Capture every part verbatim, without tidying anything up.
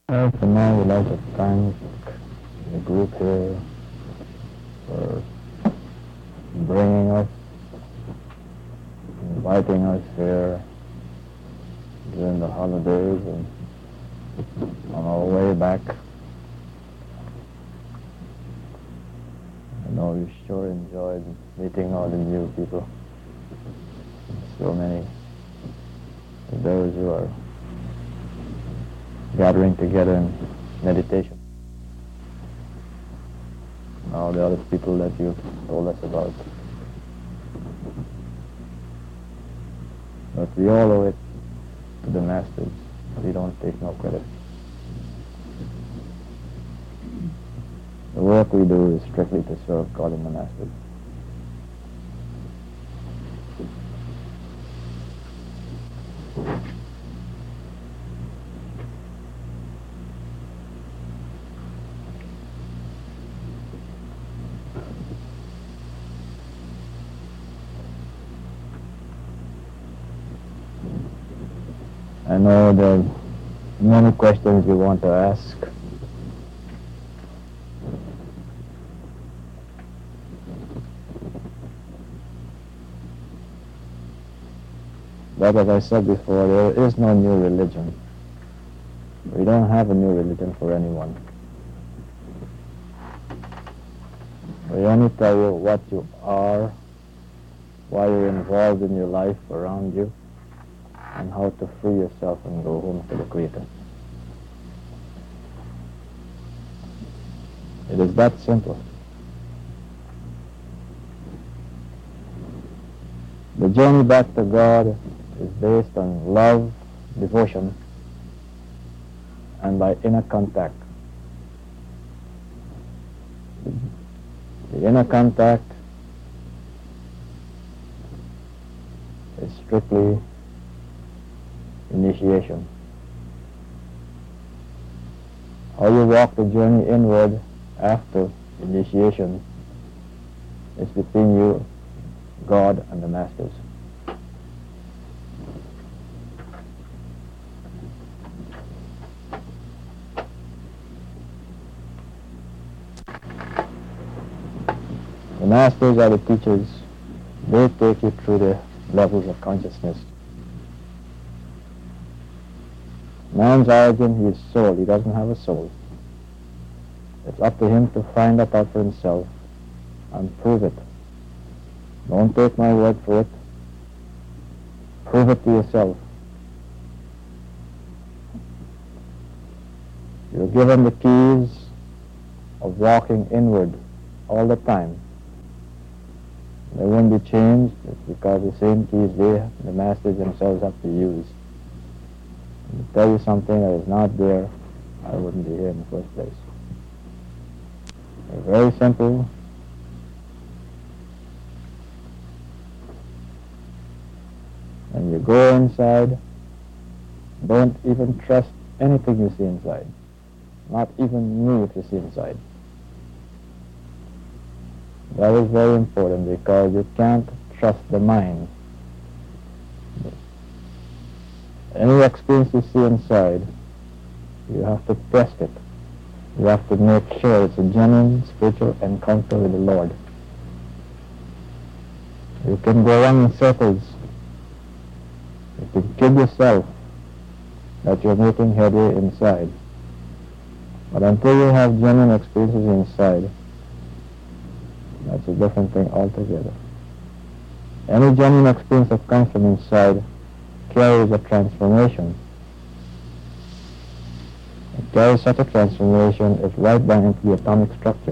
Well, for now, we'd like to thank the group here for bringing us, inviting us here during the holidays and on our way back. I know we sure enjoyed meeting all the new people. So many of those who are gathering together in meditation. All the other people that you've told us about. But we all owe it to the masters. We don't take no credit. The work we do is strictly to serve God and the masters. I know there are many questions you want to ask. But as I said before, there is no new religion. We don't have a new religion for anyone. We only tell you what you are, why you're involved in your life around you, and how to free yourself and go home to the Creator. It is that simple. The journey back to God is based on love, devotion, and by inner contact. The inner contact is strictly initiation. How you walk the journey inward after initiation is between you, God, and the masters. The masters are the teachers. They take you through the levels of consciousness. Man's origin, he is soul. He doesn't have a soul. It's up to him to find that out for himself and prove it. Don't take my word for it. Prove it to yourself. You're given the keys of walking inward all the time. They won't be changed because the same keys they, the masters themselves, have to use. To tell you something that is not there, I wouldn't be here in the first place. It's very simple. When you go inside, don't even trust anything you see inside. Not even me if you see inside. That is very important because you can't trust the mind. Any experience you see inside, you have to test it. You have to make sure it's a genuine spiritual encounter with the Lord. You can go around in circles. You can kid yourself that you're making headway inside. But until you have genuine experiences inside, that's a different thing altogether. Any genuine experience that comes from inside carries a transformation. It carries such a transformation, it's right down into the atomic structure.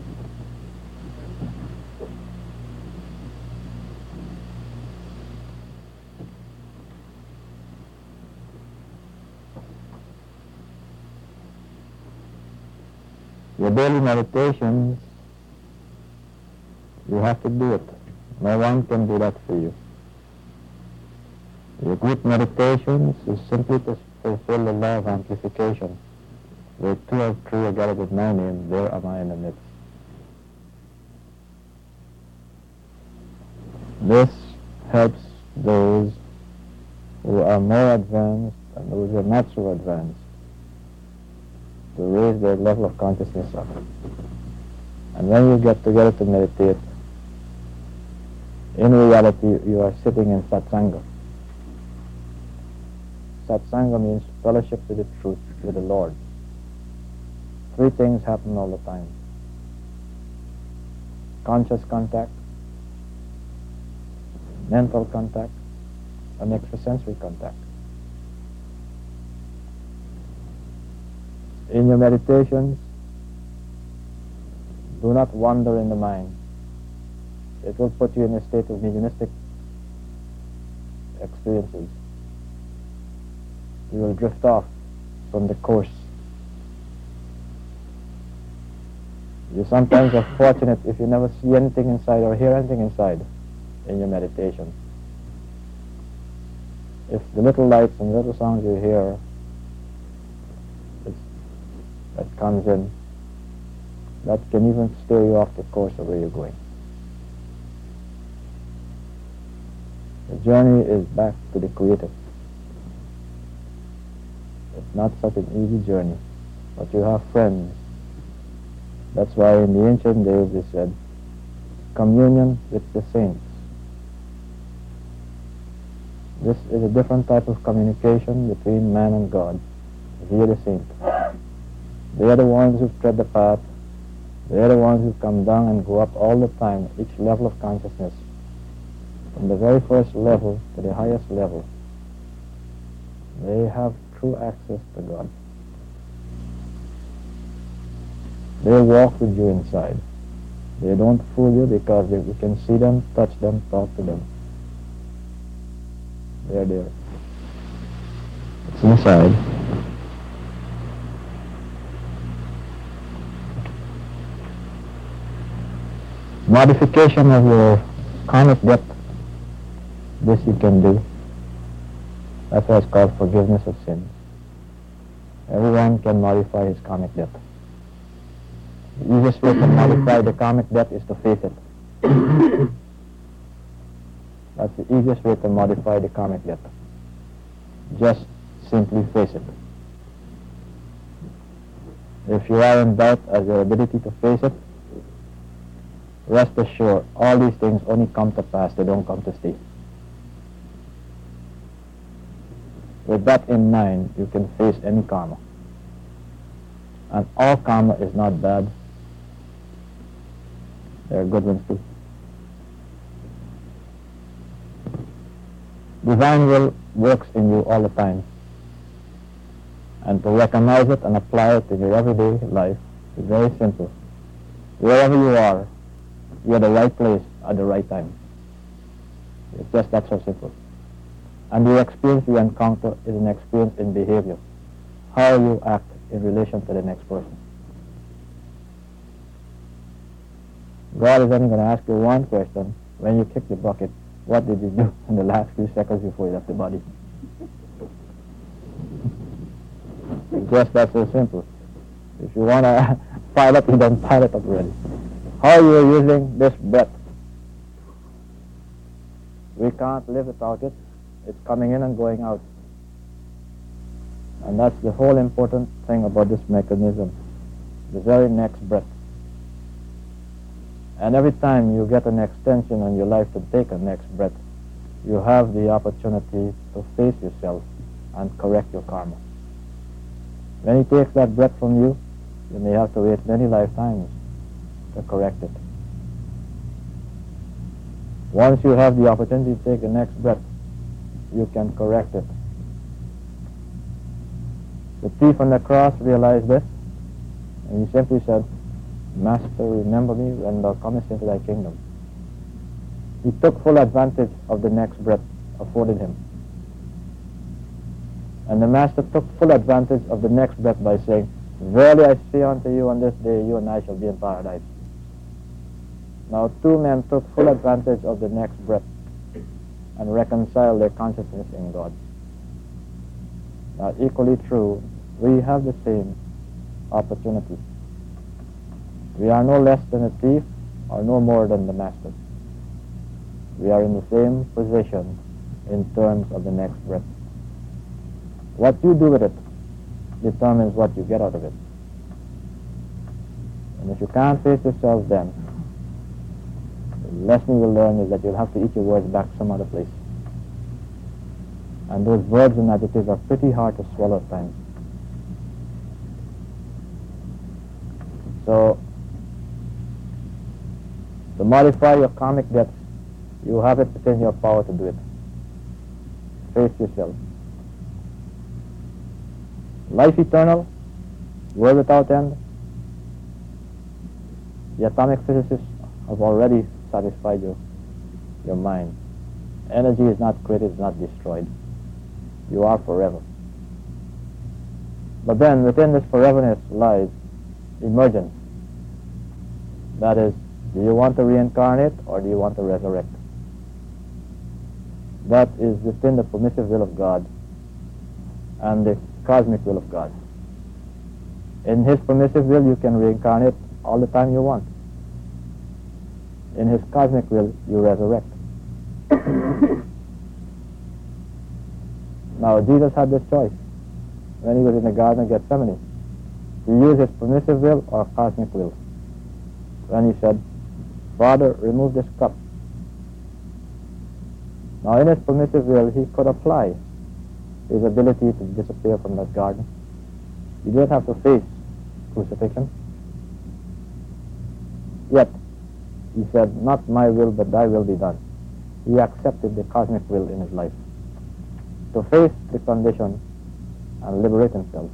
Your daily meditations, you have to do it. No one can do that for you. Your group meditations is simply to fulfill the law of amplification. Where two or three are gathered with my name, there am I in the midst. This helps those who are more advanced and those who are not so advanced. to raise their level of consciousness up. And when you get together to meditate, in reality you are sitting in satsanga. Satsanga means fellowship with the truth, with the Lord. Three things happen all the time: conscious contact, mental contact, and extrasensory contact. In your meditations, do not wander in the mind. It will put you in a state of mediumistic experiences. You will drift off from the course. You sometimes are fortunate if you never see anything inside or hear anything inside in your meditation. If the little lights and little sounds you hear that comes in, that can even steer you off the course of where you're going. The journey is back to the Creator. It's not such an easy journey, but you have friends. That's why in the ancient days they said, communion with the saints. This is a different type of communication between man and God via the saints. They are the ones who tread the path. They are the ones who come down and go up all the time, each level of consciousness, from the very first level to the highest level. They have true access to God. They walk with you inside. They don't fool you because they, you can see them, touch them, talk to them. They are there. It's inside. Modification of your karmic debt, this you can do. That's why it's called forgiveness of sins. Everyone can modify his karmic debt. The easiest way to modify the karmic debt is to face it. That's the easiest way to modify the karmic debt. Just simply face it. If you are in doubt as your ability to face it, rest assured, all these things only come to pass, they don't come to stay. With that in mind, you can face any karma. And all karma is not bad. There are good ones too. Divine will works in you all the time. And to recognize it and apply it in your everyday life is very simple. Wherever you are, you're at the right place at the right time. It's just that so simple. And the experience you encounter is an experience in behavior. How you act in relation to the next person. God is only going to ask you one question. When you kick the bucket, what did you do in the last few seconds before you left the body? It's just that so simple. If you want to pile up, you don't pile it up already. How you are using this breath. We can't live without it. It's coming in and going out. And that's the whole important thing about this mechanism. The very next breath. And every time you get an extension on your life to take a next breath, you have the opportunity to face yourself and correct your karma. When he takes that breath from you, you may have to wait many lifetimes to correct it. Once you have the opportunity to take the next breath, you can correct it. The thief on the cross realized this, and he simply said, Master, remember me when thou comest into thy kingdom. He took full advantage of the next breath afforded him. And the Master took full advantage of the next breath by saying, Verily I say unto you, on this day you and I shall be in paradise. Now two men took full advantage of the next breath and reconciled their consciousness in God. Now equally true, we have the same opportunity. We are no less than a thief or no more than the Master. We are in the same position in terms of the next breath. What you do with it determines what you get out of it. And if you can't face yourself then, the lesson you'll learn is that you'll have to eat your words back some other place. And those verbs and adjectives are pretty hard to swallow at times. So, to modify your karmic debts, you have it within your power to do it. Face yourself. Life eternal, world without end. The atomic physicists have already satisfied your, your mind. Energy is not created, it's not destroyed. You are forever. But then within this foreverness lies emergence. That is, do you want to reincarnate or do you want to resurrect? That is within the permissive will of God and the cosmic will of God. In His permissive will, you can reincarnate all the time you want. In His cosmic will, you resurrect. Now, Jesus had this choice when He was in the Garden of Gethsemane, to use His permissive will or cosmic will. When He said, Father, remove this cup. Now, in His permissive will, He could apply His ability to disappear from that garden. You didn't have to face crucifixion. Yet, He said, not my will, but thy will be done. He accepted the cosmic will in His life to face the condition and liberate Himself.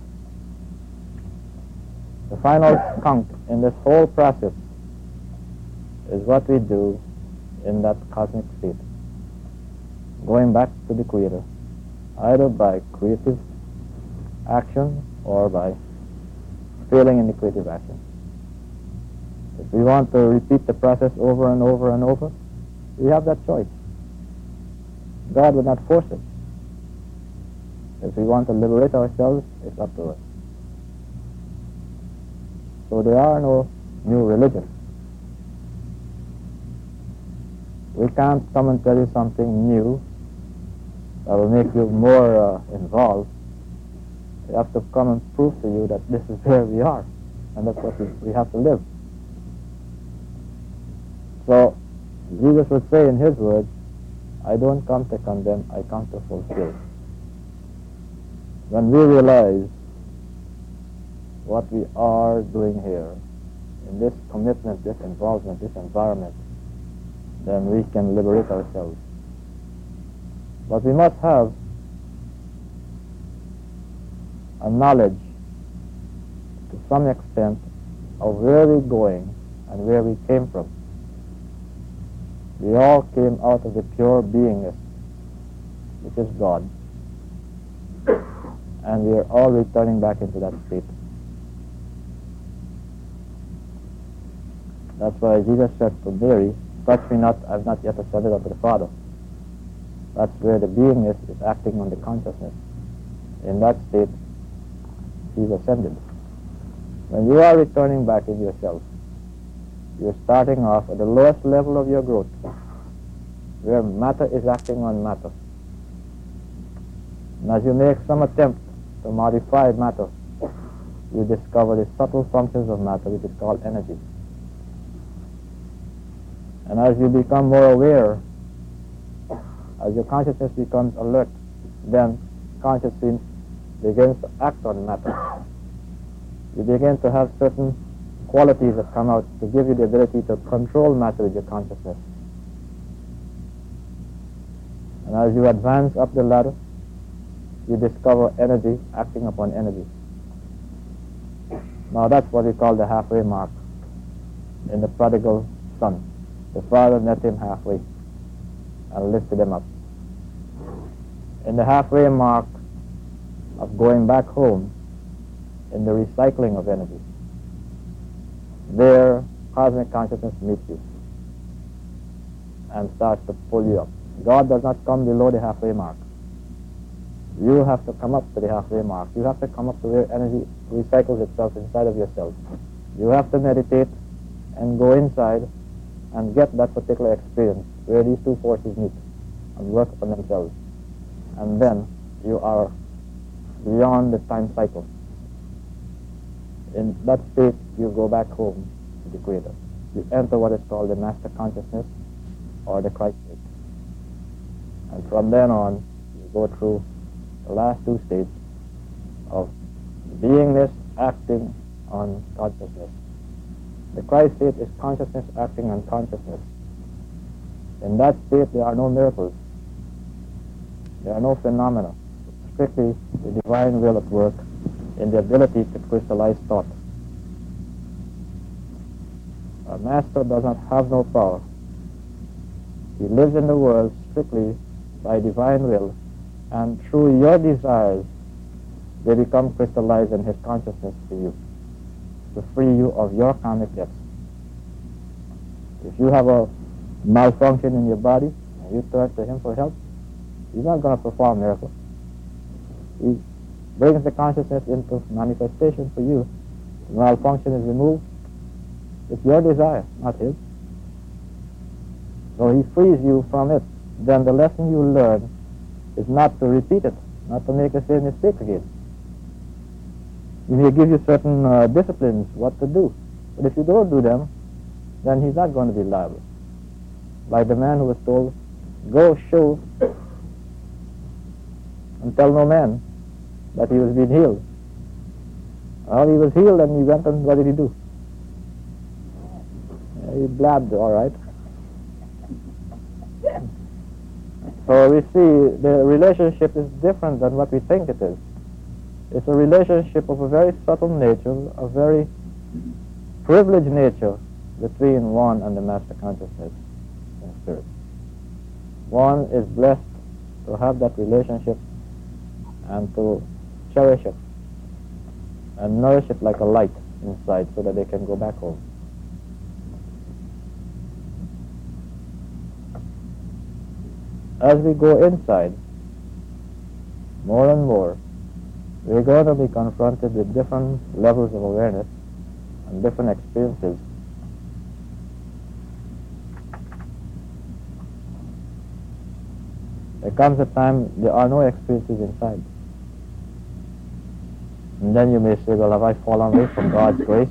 The final count in this whole process is what we do in that cosmic state, going back to the Creator, either by creative action or by failing in the creative action. If we want to repeat the process over and over and over, we have that choice. God would not force it. If we want to liberate ourselves, it's up to us. So there are no new religions. We can't come and tell you something new that will make you more uh, involved. We have to come and prove to you that this is where we are, and that's what we, we have to live. So Jesus would say in His words, I don't come to condemn, I come to fulfill. When we realize what we are doing here, in this commitment, this involvement, this environment, then we can liberate ourselves. But we must have a knowledge to some extent of where we're going and where we came from. We all came out of the pure beingness, which is God, and we are all returning back into that state. That's why Jesus said to Mary, touch me not, I have not yet ascended unto the Father. That's where the beingness is acting on the consciousness. In that state, He's ascended. When you are returning back in yourself, you're starting off at the lowest level of your growth, where matter is acting on matter. And as you make some attempt to modify matter, you discover the subtle functions of matter, which is called energy. And as you become more aware, as your consciousness becomes alert, then consciousness begins to act on matter. You begin to have certain qualities that come out to give you the ability to control matter with your consciousness. And as you advance up the ladder, you discover energy acting upon energy. Now that's what we call the halfway mark in the prodigal son. The father met him halfway and lifted him up. In the halfway mark of going back home, in the recycling of energy, there cosmic consciousness meets you and starts to pull you up. God does not come below the halfway mark. You have to come up to the halfway mark. You have to come up to where energy recycles itself inside of yourself. You have to meditate and go inside and get that particular experience where these two forces meet and work upon themselves. And then you are beyond the time cycle. In that state, you go back home the Creator. You enter what is called the Master Consciousness or the Christ state. And from then on, you go through the last two states of beingness acting on consciousness. The Christ state is consciousness acting on consciousness. In that state, there are no miracles. There are no phenomena. It's strictly the divine will at work in the ability to crystallize thought. A master does not have no power. He lives in the world strictly by divine will, and through your desires, they become crystallized in his consciousness to you, to free you of your karmic debts. If you have a malfunction in your body, and you turn to him for help, he's not going to perform miracles. He brings the consciousness into manifestation for you. The malfunction is removed. It's your desire, not his. So he frees you from it. Then the lesson you learn is not to repeat it, not to make the same mistake again. He may give you certain uh, disciplines, what to do. But if you don't do them, then he's not going to be liable. Like the man who was told, go show and tell no man that he was being healed. Well, he was healed and he went and what did he do? He blabbed, all right. So we see the relationship is different than what we think it is. It's a relationship of a very subtle nature, a very privileged nature between one and the Master Consciousness in Spirit. One is blessed to have that relationship and to cherish it and nourish it like a light inside so that they can go back home. As we go inside, more and more, we're going to be confronted with different levels of awareness and different experiences. There comes a time there are no experiences inside. And then you may say, well, have I fallen away from God's grace?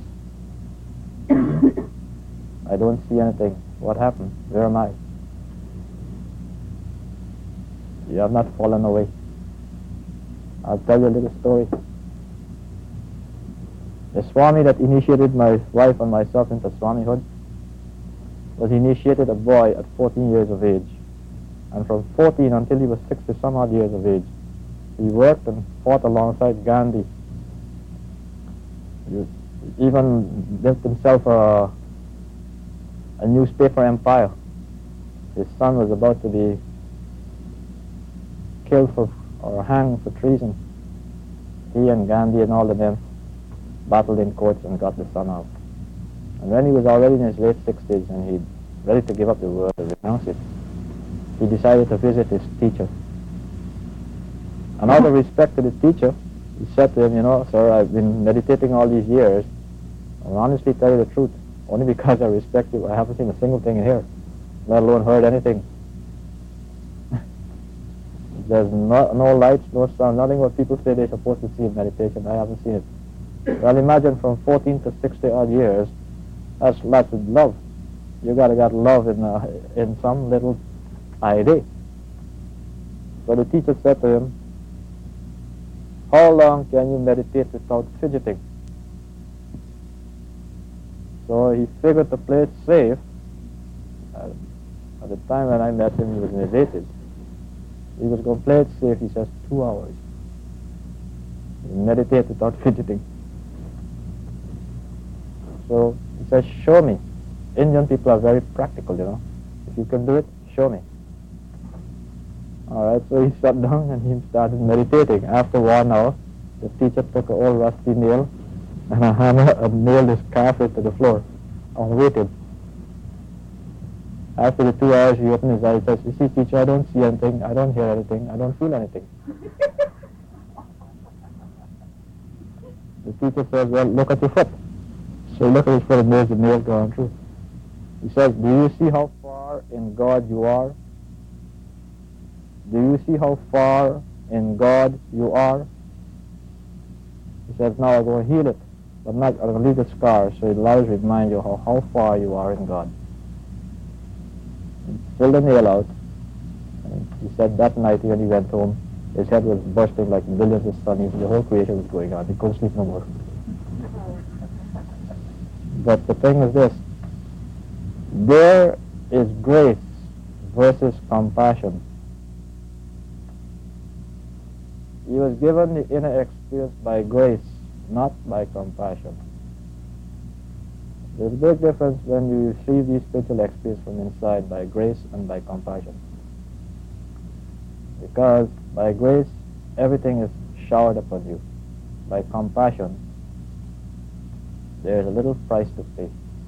I don't see anything. What happened? Where am I? You have not fallen away. I'll tell you a little story. The Swami that initiated my wife and myself into Swamihood was initiated a boy at fourteen years of age. And from fourteen until he was sixty some odd years of age, he worked and fought alongside Gandhi. He even built himself a, a newspaper empire. His son was about to be killed for or hanged for treason. He and Gandhi and all the men battled in courts and got the son out. And when he was already in his late sixties and he ready to give up the world and renounce it, he decided to visit his teacher. And out of respect to the teacher, he said to him, you know, sir, I've been meditating all these years. I'll honestly tell you the truth. Only because I respect you, I haven't seen a single thing in here, let alone heard anything. There's no, no lights, no sound, nothing what people say they're supposed to see in meditation. I haven't seen it. Well, imagine from fourteen to sixty odd years, that's lots of love. You gotta got love in uh, in some little I D. So the teacher said to him, how long can you meditate without fidgeting? So he figured to play it safe. Uh, at the time when I met him, he was meditated. He was going to play it safe. He says two hours. He meditate without fidgeting. So he says, show me. Indian people are very practical, you know. If you can do it, show me. All right, so he sat down and he started meditating. After one hour, the teacher took an old rusty nail and a hammer and nailed his calf to the floor and waited. After the two hours, he opened his eyes and says, you see, teacher, I don't see anything, I don't hear anything, I don't feel anything. The teacher says, well, look at your foot. So he looked at his foot and there's the nail going through. He says, do you see how far in God you are? Do you see how far in God you are? He says, now I'm going to heal it. but not going to leave a scar, so it will always remind you how, how far you are in God. Pull the nail out. And he said that night when he went home, his head was bursting like billions of sun. The whole creation was going on. He couldn't sleep no more. But the thing is this. There is grace versus compassion. He was given the inner experience by grace, not by compassion. There's a big difference when you receive these spiritual experience from inside by grace and by compassion. Because by grace, everything is showered upon you. By compassion, there is a little price to pay.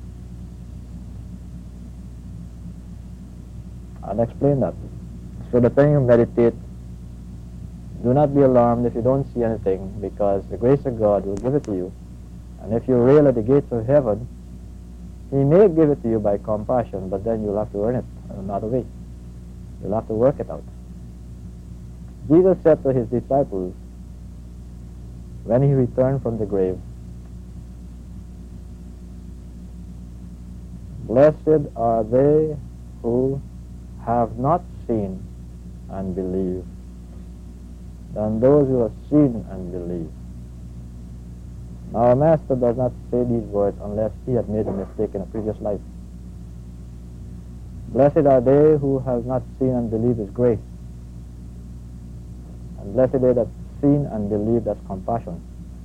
I'll explain that. So the time you meditate, do not be alarmed if you don't see anything, because the grace of God will give it to you. And if you rail at the gates of heaven, He may give it to you by compassion, but then you'll have to earn it another way. You'll have to work it out. Jesus said to His disciples, when He returned from the grave, "Blessed are they who have not seen and believe, than those who have seen and believe." Now, our Master does not say these words unless he had made a mistake in a previous life. Blessed are they who have not seen and believe is grace. And blessed are they that seen and believe, that's compassion.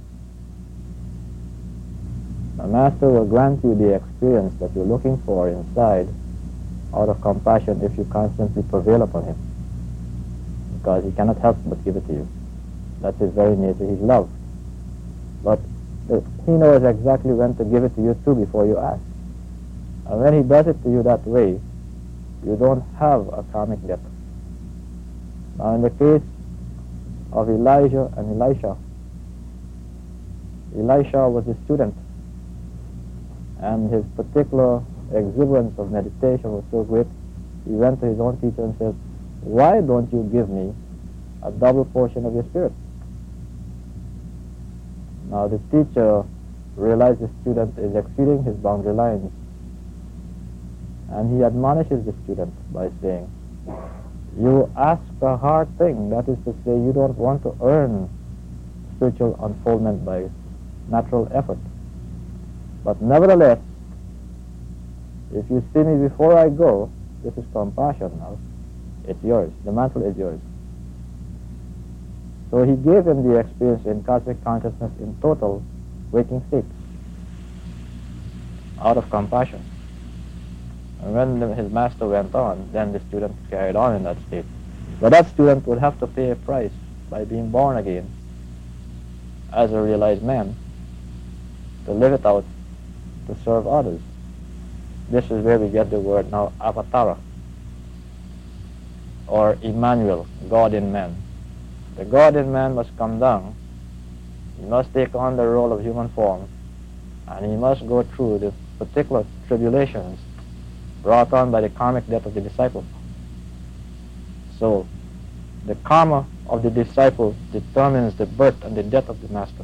The Master will grant you the experience that you're looking for inside out of compassion if you constantly prevail upon Him. Because He cannot help but give it to you. That's His very nature. He's love. But uh, He knows exactly when to give it to you too before you ask. And when He does it to you that way, you don't have a karmic debt. Now in the case of Elijah and Elisha, Elisha was a student, and his particular exuberance of meditation was so great, he went to his own teacher and said, "Why don't you give me a double portion of your spirit?" Now the teacher realized the student is exceeding his boundary lines, and he admonishes the student by saying, "You ask a hard thing. That is to say, you don't want to earn spiritual unfoldment by natural effort. But nevertheless, if you see me before I go, this is compassion now, it's yours. The mantle is yours." So he gave him the experience in cosmic consciousness in total waking state, out of compassion. And when the, his master went on, then the student carried on in that state. But that student would have to pay a price by being born again as a realized man, to live it out, to serve others. This is where we get the word now, avatara, or Emmanuel, God in man. The God in man must come down. He must take on the role of human form, and he must go through the particular tribulations brought on by the karmic death of the disciple. So, the karma of the disciple determines the birth and the death of the master.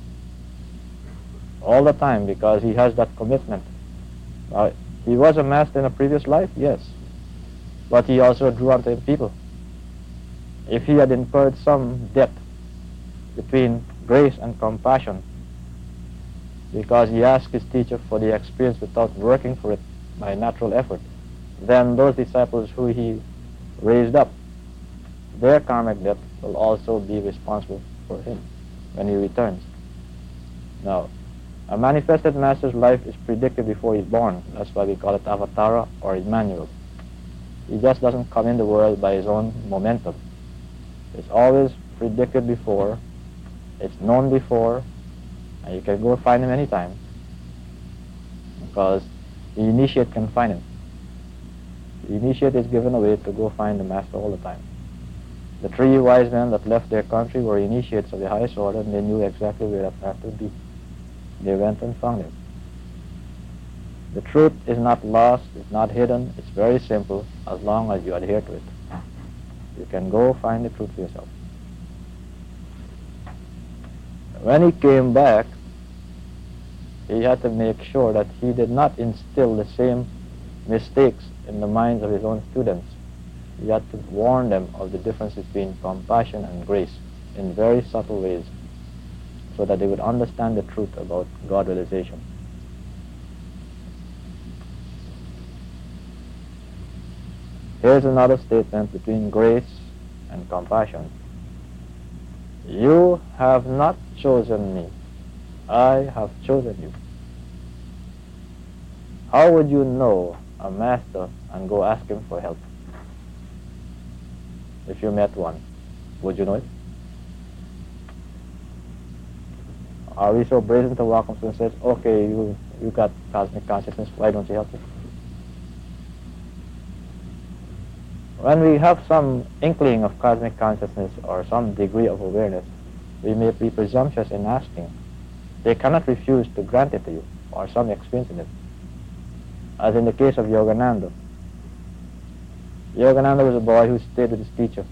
All the time, because he has that commitment. Uh, he was a master in a previous life, yes, but he also drew unto him people. If he had incurred some debt between grace and compassion, because he asked his teacher for the experience without working for it by natural effort, then those disciples who he raised up, their karmic debt will also be responsible for him when he returns. Now, a manifested master's life is predicted before he's born. That's why we call it Avatara or Emmanuel. He just doesn't come in the world by his own momentum. It's always predicted before, it's known before, and you can go find him anytime, because the initiate can find him. The initiate is given away to go find the master all the time. The three wise men that left their country were initiates of the highest order, and they knew exactly where that master would be. They went and found him. The truth is not lost, it's not hidden, it's very simple as long as you adhere to it. You can go find the truth for yourself. When he came back, he had to make sure that he did not instill the same mistakes in the minds of his own students. He had to warn them of the difference between compassion and grace in very subtle ways, so that they would understand the truth about God realization. Here's another statement between grace and compassion. You have not chosen me, I have chosen you. How would you know a master and go ask him for help? If you met one, would you know it? Are we so brazen to walk up and say, okay, you, you got cosmic consciousness, why don't you help me? When we have some inkling of cosmic consciousness or some degree of awareness, we may be presumptuous in asking. They cannot refuse to grant it to you, or some experience in it. As in the case of Yogananda. Yogananda was a boy who stayed with his teacher.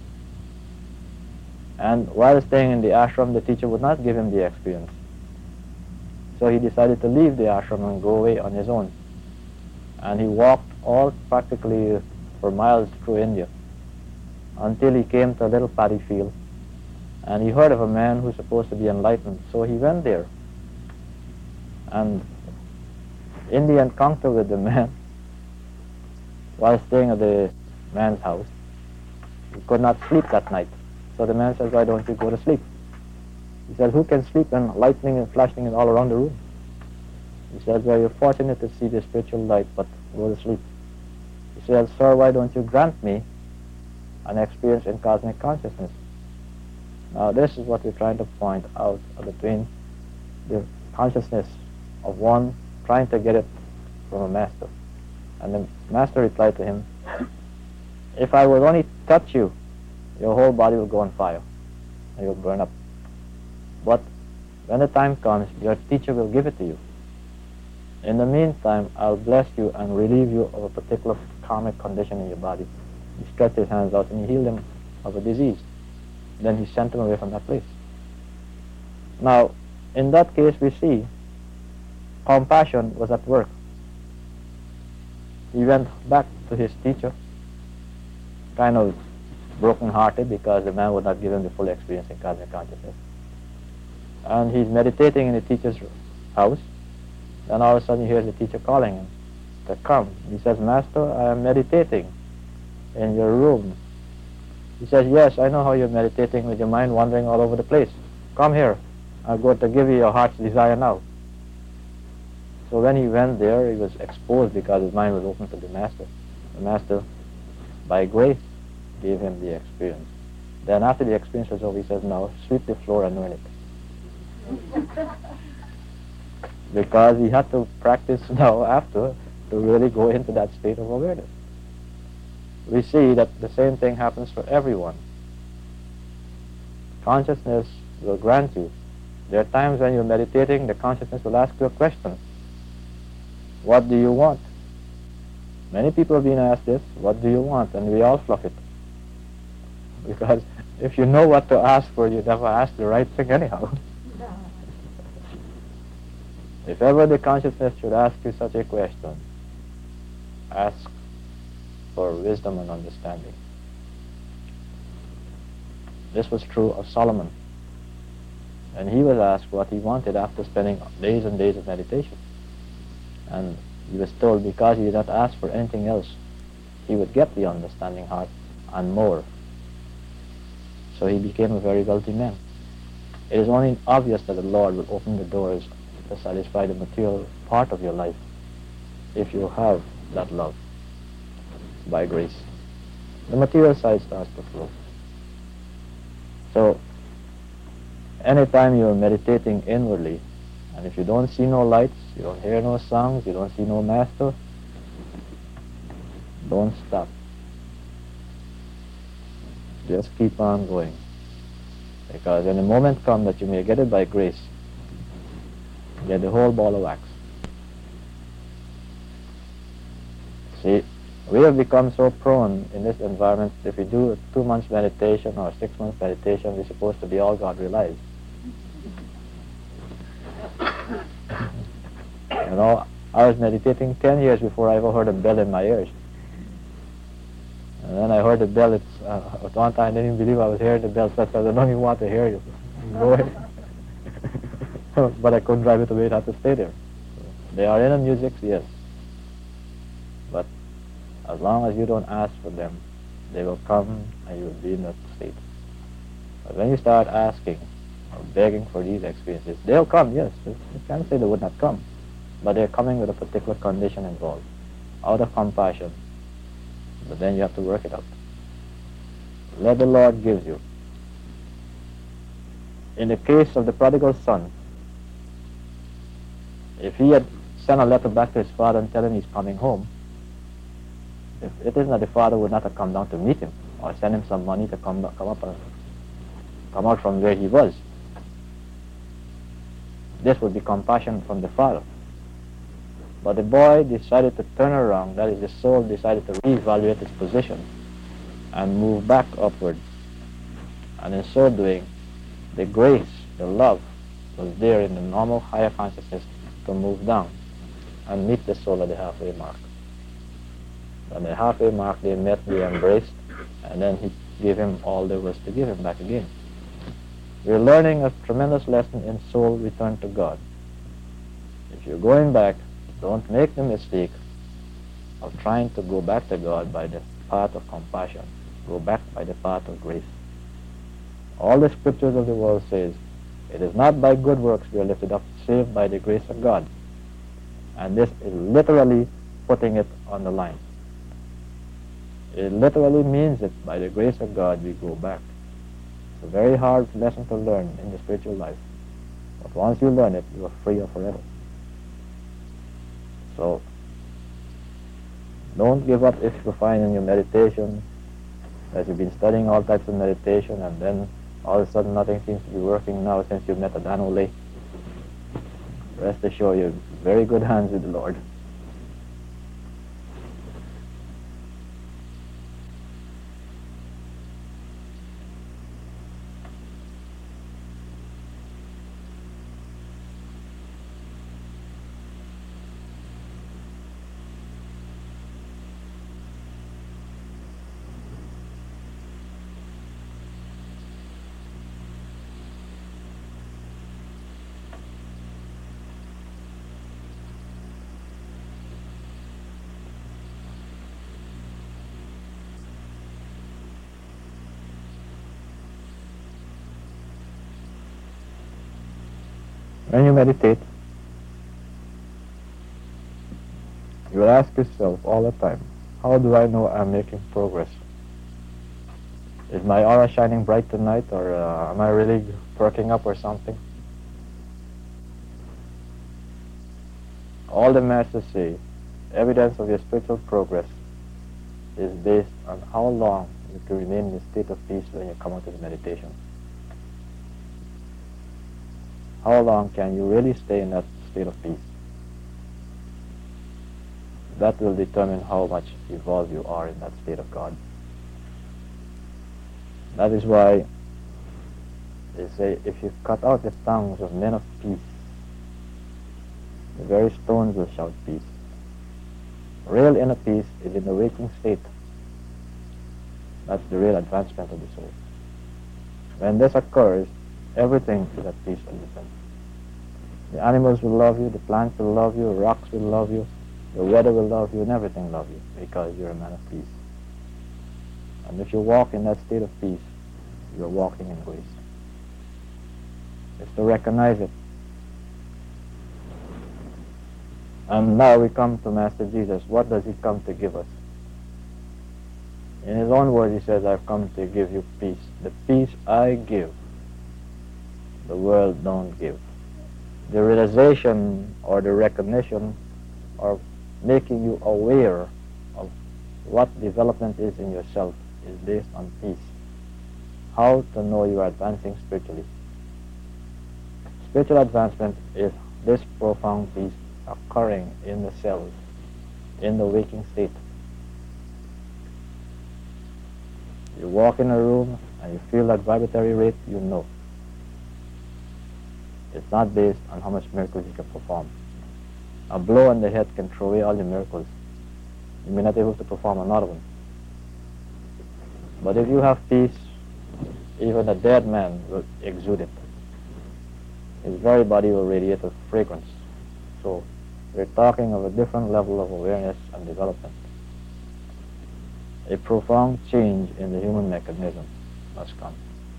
And while staying in the ashram, the teacher would not give him the experience. So he decided to leave the ashram and go away on his own. And he walked all practically for miles through India until he came to a little paddy field. And he heard of a man who's supposed to be enlightened. So he went there. And in the encounter with the man, while staying at the man's house, he could not sleep that night. So the man says, why don't you go to sleep? He says, who can sleep when lightning and flashing is all around the room? He says, well, you're fortunate to see the spiritual light, but go to sleep. He says, sir, why don't you grant me an experience in cosmic consciousness? Now, this is what we're trying to point out between the consciousness of one trying to get it from a master. And the master replied to him, if I will only touch you, your whole body will go on fire and you'll burn up. But when the time comes, your teacher will give it to you. In the meantime, I'll bless you and relieve you of a particular karmic condition in your body. He stretched his hands out and he healed him of a disease. Then he sent him away from that place. Now, in that case, we see compassion was at work. He went back to his teacher, kind of broken-hearted because the man would not give him the full experience in cosmic consciousness. And he's meditating in the teacher's house. Then all of a sudden he hears the teacher calling him to come. He says, Master, I am meditating in your room. He says, yes, I know how you're meditating with your mind wandering all over the place. Come here. I'm going to give you your heart's desire now. So when he went there, he was exposed because his mind was open to the Master. The Master, by grace, gave him the experience. Then after the experience was over, he says, now sweep the floor and anoint it. Because he had to practice now after to really go into that state of awareness. We see that the same thing happens for everyone. Consciousness will grant you. There are times when you're meditating, the consciousness will ask you a question. What do you want? Many people have been asked this, what do you want? And we all fluff it. Because if you know what to ask for, you never ask the right thing anyhow. If ever the consciousness should ask you such a question, ask for wisdom and understanding. This was true of Solomon. And he was asked what he wanted after spending days and days of meditation. And he was told because he did not ask for anything else, he would get the understanding heart and more. So he became a very wealthy man. It is only obvious that the Lord will open the doors to satisfy the material part of your life if you have that love by grace. The material side starts to flow. So anytime you're meditating inwardly, and if you don't see no lights, you don't hear no songs, you don't see no master, don't stop. Just keep on going. Because when the moment comes that you may get it by grace, get the whole ball of wax. See, we have become so prone in this environment. If we do two months meditation or six months meditation, we're supposed to be all God realized. You know, I was meditating ten years before I ever heard a bell in my ears. And then I heard the bell. It's, uh, at one time I didn't even believe I was hearing the bell, so I said, I don't even want to hear you. Go away. But I couldn't drive it away. It had to stay there. They are in the music, yes. But as long as you don't ask for them, they will come and you will be in that state. But when you start asking or begging for these experiences, they'll come, yes. You can't say they would not come. But they're coming with a particular condition involved, out of compassion. But then you have to work it out. Let the Lord give you. In the case of the prodigal son, if he had sent a letter back to his father and tell him he's coming home, if it isn't that the father would not have come down to meet him or send him some money to come come up and come out from where he was, this would be compassion from the father. But the boy decided to turn around, that is, the soul decided to reevaluate its position and move back upward. And in so doing, the grace, the love, was there in the normal higher consciousness to move down and meet the soul at the halfway mark. At the halfway mark, they met, they embraced, and then he gave him all there was to give him back again. We're learning a tremendous lesson in soul return to God. If you're going back, don't make the mistake of trying to go back to God by the path of compassion. Go back by the path of grace. All the scriptures of the world says, it is not by good works we are lifted up, save by the grace of God. And this is literally putting it on the line. It literally means it, by the grace of God we go back. It's a very hard lesson to learn in the spiritual life. But once you learn it, you are free forever. So, don't give up if you find in your meditation that you've been studying all types of meditation and then all of a sudden nothing seems to be working now since you met Adonai. Rest assured you're in very good hands with the Lord. When you meditate, you will ask yourself all the time, how do I know I'm making progress? Is my aura shining bright tonight, or uh, am I really perking up or something? All the masters say, evidence of your spiritual progress is based on how long you can remain in a state of peace when you come out of meditation. How long can you really stay in that state of peace? That will determine how much evolved you are in that state of God. That is why they say, if you cut out the tongues of men of peace, the very stones will shout peace. Real inner peace is in the waking state. That's the real advancement of the soul. When this occurs, everything is at peace with itself. The animals will love you, the plants will love you, the rocks will love you, the weather will love you, and everything will love you, because you're a man of peace. And if you walk in that state of peace, you're walking in grace. It's to recognize it. And now we come to Master Jesus. What does he come to give us? In his own words, he says, I've come to give you peace. The peace I give, the world don't give. The realization or the recognition or making you aware of what development is in yourself is based on peace. How to know you are advancing spiritually. Spiritual advancement is this profound peace occurring in the cells, in the waking state. You walk in a room and you feel that vibratory rate, you know. It's not based on how much miracles you can perform. A blow on the head can throw away all your miracles. You may not be able to perform another one. But if you have peace, even a dead man will exude it. His very body will radiate a fragrance. So we're talking of a different level of awareness and development. A profound change in the human mechanism must come.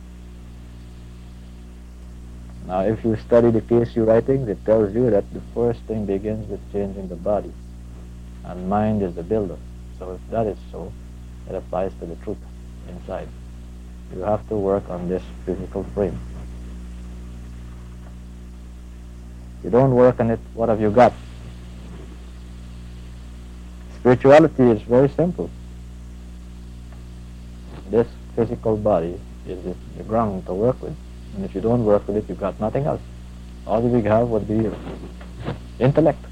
Now, if you study the K S U writings, it tells you that the first thing begins with changing the body, and mind is the builder. So if that is so, it applies to the truth inside. You have to work on this physical frame. You don't work on it, what have you got? Spirituality is very simple. This physical body is the ground to work with. And if you don't work with it, you've got nothing else. All you will have would be your intellect.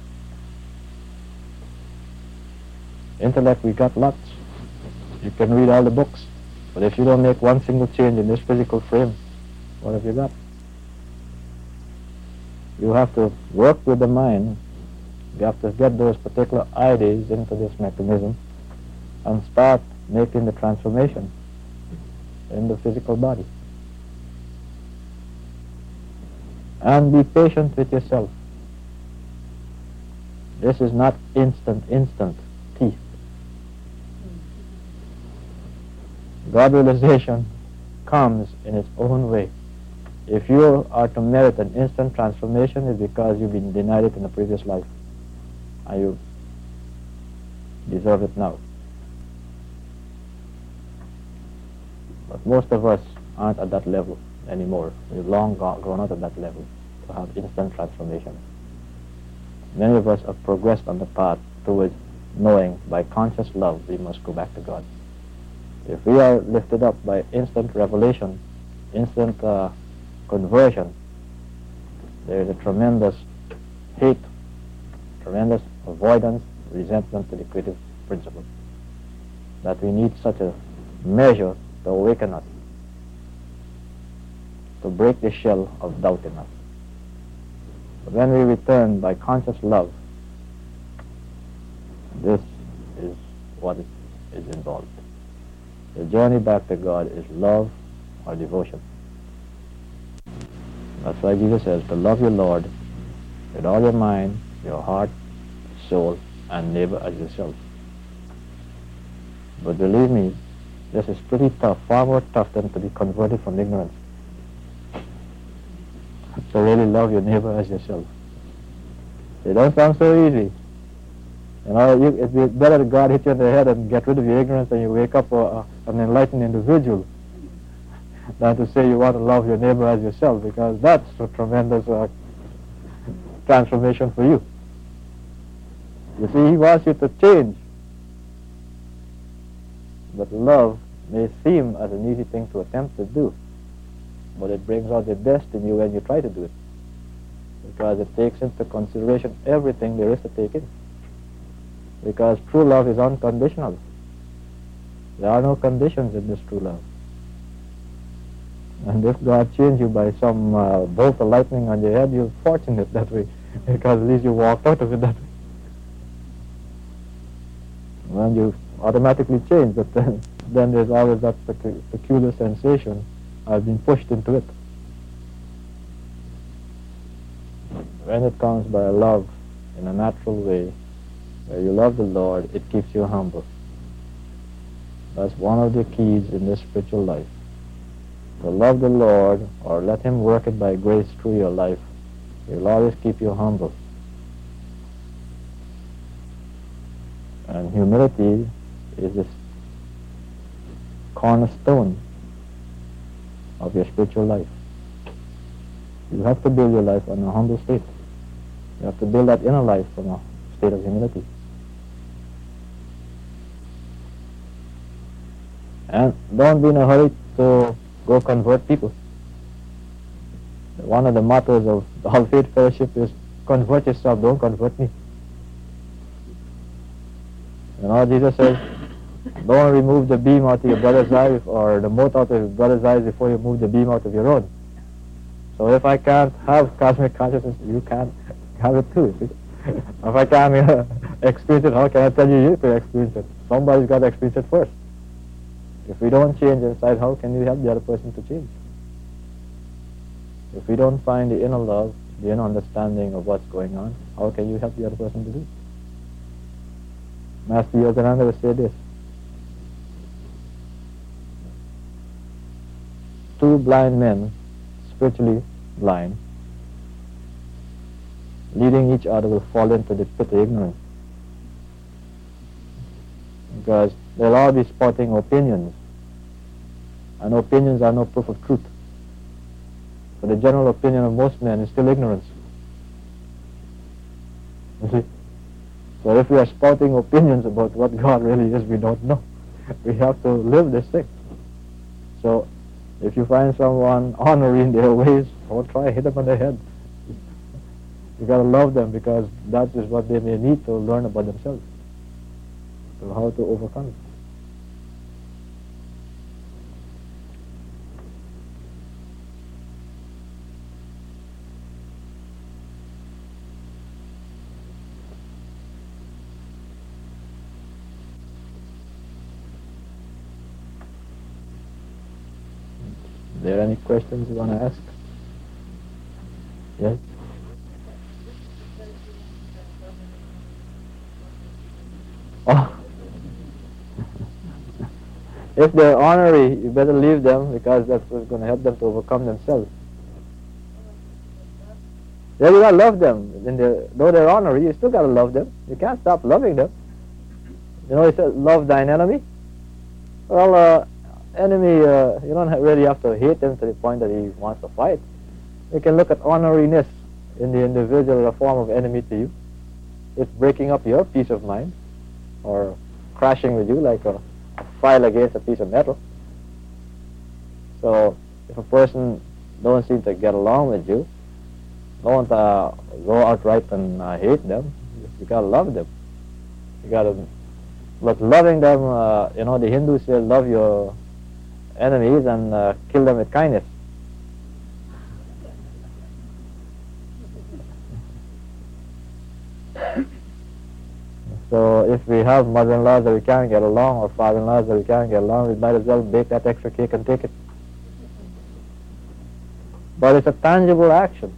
Intellect, we got lots. You can read all the books. But if you don't make one single change in this physical frame, what have you got? You have to work with the mind. You have to get those particular ideas into this mechanism and start making the transformation in the physical body. And be patient with yourself. This is not instant, instant teeth. God realization comes in its own way. If you are to merit an instant transformation, it's because you've been denied it in a previous life, and you deserve it now. But most of us aren't at that level anymore. We've long gone, gone out of that level to have instant transformation. Many of us have progressed on the path towards knowing by conscious love we must go back to God. If we are lifted up by instant revelation, instant uh, conversion, there is a tremendous hate, tremendous avoidance, resentment to the creative principle. That we need such a measure to awaken us, to break the shell of doubt in us. But when we return by conscious love, this is what is involved. The journey back to God is love or devotion. That's why Jesus says to love your Lord with all your mind, your heart, soul, and neighbor as yourself. But believe me, this is pretty tough, far more tough than to be converted from ignorance. To really love your neighbor as yourself. It don't sound so easy. You know, you, it'd be better that God hit you in the head and get rid of your ignorance and you wake up a, an enlightened individual than to say you want to love your neighbor as yourself, because that's a tremendous uh, transformation for you. You see, he wants you to change. But love may seem as an easy thing to attempt to do, but it brings out the best in you when you try to do it, because it takes into consideration everything there is to take in. Because true love is unconditional. There are no conditions in this true love. And if God changed you by some uh, bolt of lightning on your head, you're fortunate that way, because at least you walked out of it that way. When you automatically change, but then, then there's always that pecu- peculiar sensation of being pushed into it. When it comes by love in a natural way, where you love the Lord, it keeps you humble. That's one of the keys in this spiritual life. To love the Lord, or let Him work it by grace through your life, He will always keep you humble. And humility is this cornerstone of your spiritual life. You have to build your life on a humble state. You have to build that inner life from a state of humility. And don't be in a hurry to go convert people. One of the mottos of the All Faith Fellowship is, convert yourself, don't convert me. You know, Jesus says, don't remove the beam out of your brother's eye or the mote out of your brother's eyes before you move the beam out of your own. So if I can't have cosmic consciousness, you can't have it too. See? If I can't uh, experience it, how can I tell you you can experience it? Somebody's got to experience it first. If we don't change inside, how can you help the other person to change? If we don't find the inner love, the inner understanding of what's going on, how can you help the other person to do it? Master Yogananda would say this: two blind men, spiritually blind, leading each other will fall into the pit of ignorance. Because they'll all be spotting opinions, and opinions are no proof of truth. So the general opinion of most men is still ignorance. You see? So if we are spouting opinions about what God really is, we don't know. We have to live this thing. So if you find someone honoring their ways, don't try to hit them on the head. You got to love them, because that is what they may need to learn about themselves, to how to overcome it. Are there any questions you want to ask? Yes? Oh. If they're honorary, you better leave them, because that's what's going to help them to overcome themselves. Yeah, you got to love them. They're, though they're honorary, you still got to love them. You can't stop loving them. You know, he said, love thine enemy. Well, uh, enemy, uh, you don't really have to hate him to the point that he wants to fight. You can look at honoriness in the individual as a form of enemy to you. It's breaking up your peace of mind, or crashing with you like a, a file against a piece of metal. So if a person don't seem to get along with you, don't uh, go outright and uh, hate them. You gotta love them. You gotta, but loving them, uh, you know, the Hindus say love your enemies and uh, kill them with kindness. So if we have mother-in-laws that we can't get along, or father-in-laws that we can't get along, we might as well bake that extra cake and take it. But it's a tangible action.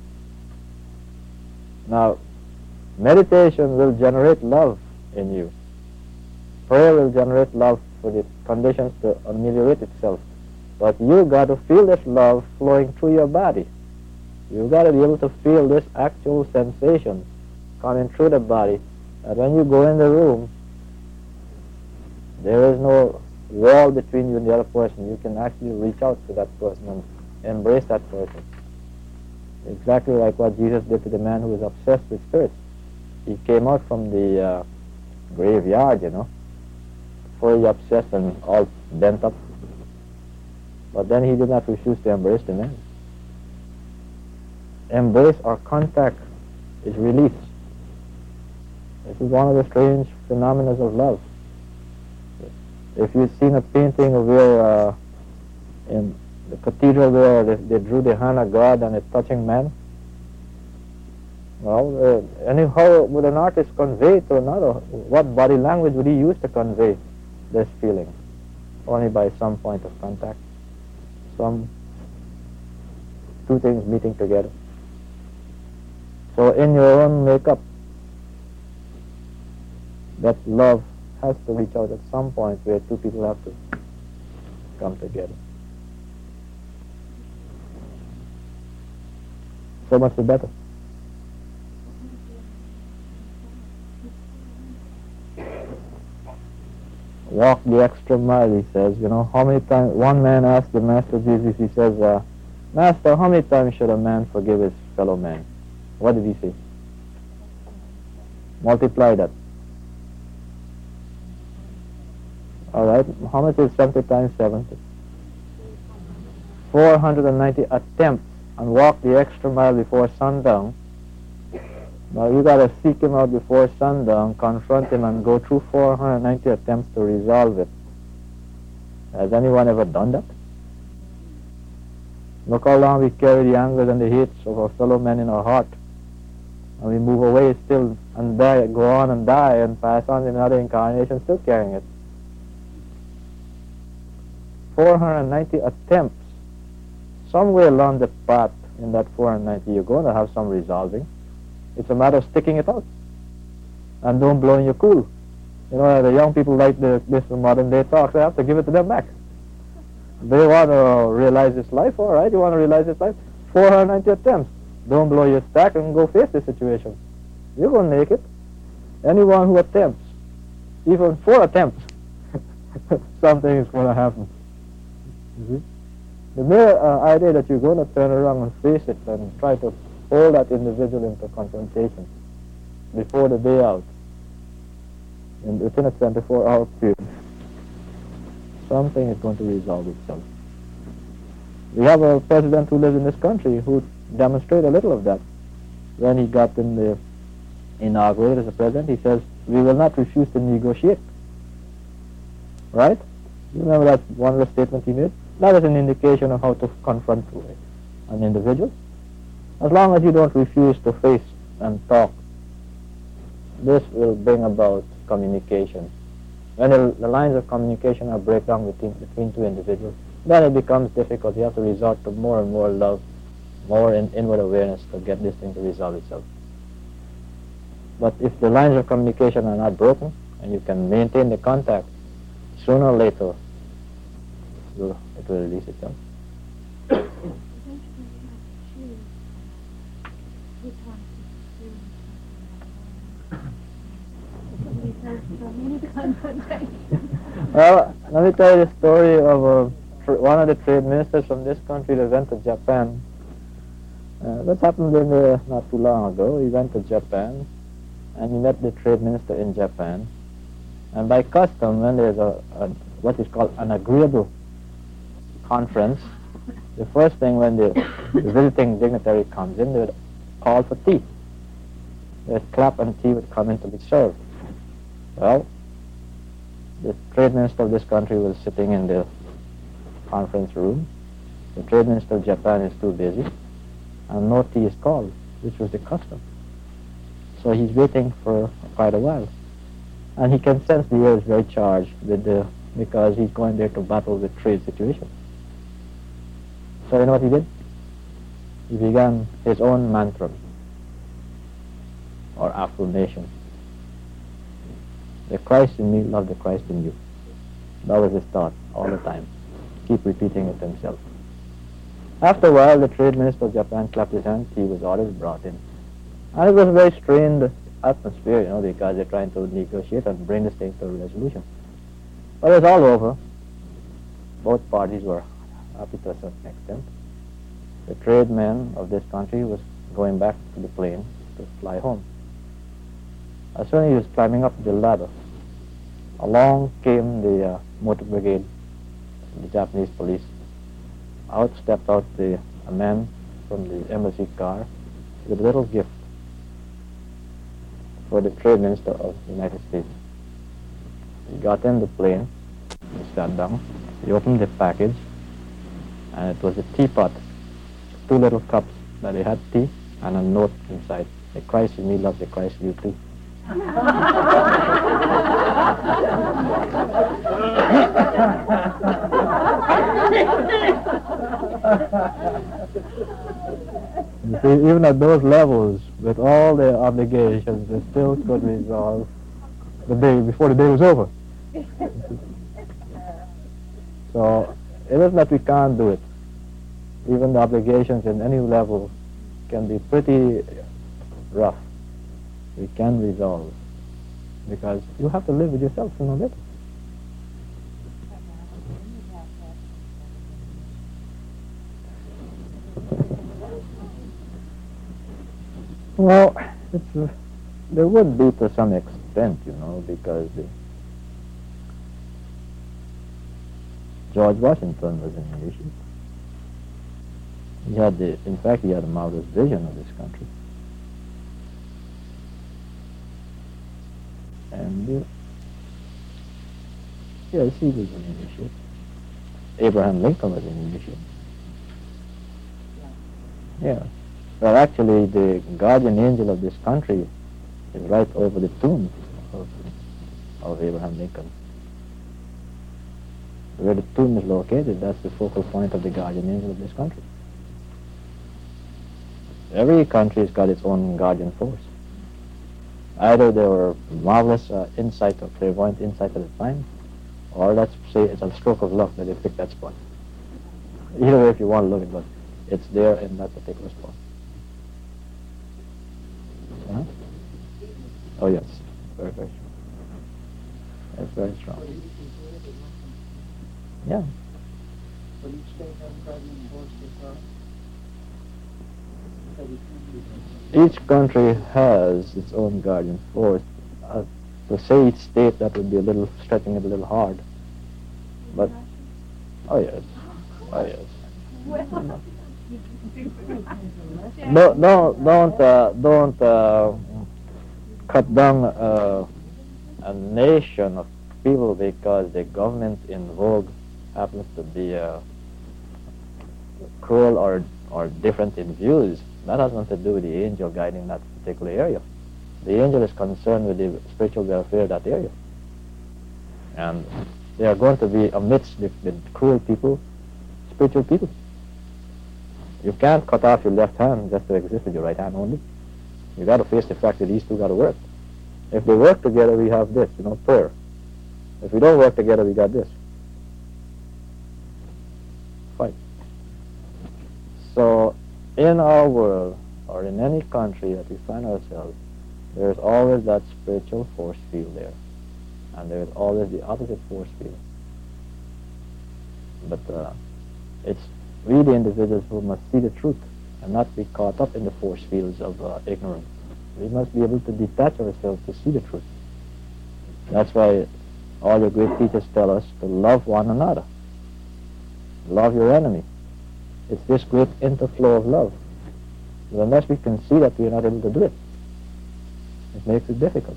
Now, meditation will generate love in you. Prayer will generate love for the conditions to ameliorate itself. But you got to feel this love flowing through your body. You got to be able to feel this actual sensation coming through the body. And when you go in the room, there is no wall between you and the other person. You can actually reach out to that person and embrace that person. Exactly like what Jesus did to the man who was obsessed with spirits. He came out from the uh, graveyard, you know, fully obsessed and all bent up. But then he did not refuse to embrace the man. Embrace or contact is release. This is one of the strange phenomena of love. If you've seen a painting of where uh, in the cathedral where they, they drew the hand of God and a touching man, well, uh, anyhow would an artist convey to another? What body language would he use to convey this feeling? Only by some point of contact, some two things meeting together. So in your own makeup, that love has to reach out at some point where two people have to come together. So much the better. Walk the extra mile, he says. You know, how many times, one man asked the Master Jesus, he says, uh, Master, how many times should a man forgive his fellow man? What did he say? Multiply that. All right, how much is seventy times seventy? four hundred ninety attempts, and walk the extra mile before sundown. Now you got to seek him out before sundown, confront him, and go through four hundred ninety attempts to resolve it. Has anyone ever done that? Look how long we carry the angers and the hates of our fellow men in our heart. And we move away still and die, go on and die and pass on in another incarnation still carrying it. four hundred ninety attempts. Somewhere along the path in that four hundred ninety, you're going to have some resolving. It's a matter of sticking it out. And don't blow in your cool. You know, the young people like the, this modern day talk, they have to give it to them back. They want to realize this life, all right, you want to realize this life? four hundred ninety attempts. Don't blow your stack and go face the situation. You're going to make it. Anyone who attempts, even four attempts, something is going to happen. You see? The mere uh, idea that you're going to turn around and face it and try to hold that individual into confrontation before the day out, in, within a twenty-four hour period, something is going to resolve itself. We have a president who lives in this country who demonstrated a little of that. When he got in the inaugurated as a president, he says, we will not refuse to negotiate. Right? You remember that one of the statements he made? That is an indication of how to confront an individual. As long as you don't refuse to face and talk, this will bring about communication. When the, the lines of communication are break down between, between two individuals, then it becomes difficult. You have to resort to more and more love, more in, inward awareness to get this thing to resolve itself. But if the lines of communication are not broken, and you can maintain the contact, sooner or later, it will, it will release itself. Well, let me tell you the story of uh, tr- one of the trade ministers from this country that went to Japan. Uh, that happened in the, not too long ago. He went to Japan and he met the trade minister in Japan. And by custom, when there's a, a what is called an agreeable conference, the first thing when the, the visiting dignitary comes in, they would call for tea. They'd clap and tea would come in to be served. Well, the trade minister of this country was sitting in the conference room. The trade minister of Japan is too busy, and no tea is called, which was the custom. So he's waiting for quite a while. And he can sense the air is very charged with the, because he's going there to battle the trade situation. So you know what he did? He began his own mantra, or affirmation. The Christ in me, love the Christ in you. That was his thought all the time. Keep repeating it to himself. After a while, the trade minister of Japan clapped his hands. Tea was ordered, brought in. And it was a very strained atmosphere, you know, because they're trying to negotiate and bring this thing to a resolution. But it was all over. Both parties were happy to a certain extent. The trade man of this country was going back to the plane to fly home. As soon as he was climbing up the ladder, along came the uh, motor brigade, the Japanese police. Out stepped out the, a man from the embassy car with a little gift for the trade minister of the United States. He got in the plane, he sat down, he opened the package, and it was a teapot, two little cups that they had tea, and a note inside. The Christ in me loves the Christ in you too. You see, even at those levels, with all their obligations, they still could resolve the day before the day was over. So it isn't that we can't do it. Even the obligations in any level can be pretty rough. We can resolve, because you have to live with yourself to know better. Well, it's, uh, there would be to some extent, you know, because the George Washington was an initiate. He had the, in fact, he had a marvelous vision of this country. And uh, yes, he was an initiate. Abraham Lincoln was an initiate. Yeah. Well, actually, the guardian angel of this country is right over the tomb of, of Abraham Lincoln. Where the tomb is located, that's the focal point of the guardian angel of this country. Every country has got its own guardian force. Either they were marvelous uh, insight or clairvoyant insight at the time, or let's say it's a stroke of luck that they picked that spot. Either way if you want to look at it, but it's there in that particular spot. Huh? Oh yes, very, very strong. That's very strong. Yeah. Each country has its own guardian force. Uh, to say each state, that would be a little stretching it a little hard. But oh yes, oh yes. No, no, don't, uh, don't uh, cut down uh, a nation of people because the government in vogue happens to be uh, cruel or or different in views. That has nothing to do with the angel guiding that particular area. The angel is concerned with the spiritual welfare of that area. And they are going to be amidst the, the cruel people, spiritual people. You can't cut off your left hand just to exist with your right hand only. You got to face the fact that these two got to work. If they work together, we have this, you know, prayer. If we don't work together, we got this. Fight. So, in our world, or in any country that we find ourselves, there's always that spiritual force field there. And there's always the opposite force field. But uh, it's we, the individuals, who must see the truth and not be caught up in the force fields of uh, ignorance. We must be able to detach ourselves to see the truth. That's why all the great teachers tell us to love one another. Love your enemy. It's this great interflow of love. But unless we can see that, we are not able to do it. It makes it difficult.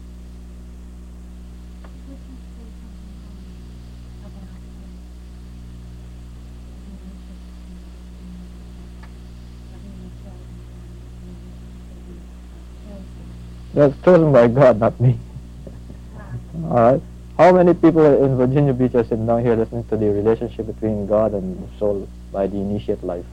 That's chosen by God, not me. All right. How many people in Virginia Beach are sitting down here listening to the relationship between God and soul by the initiate life?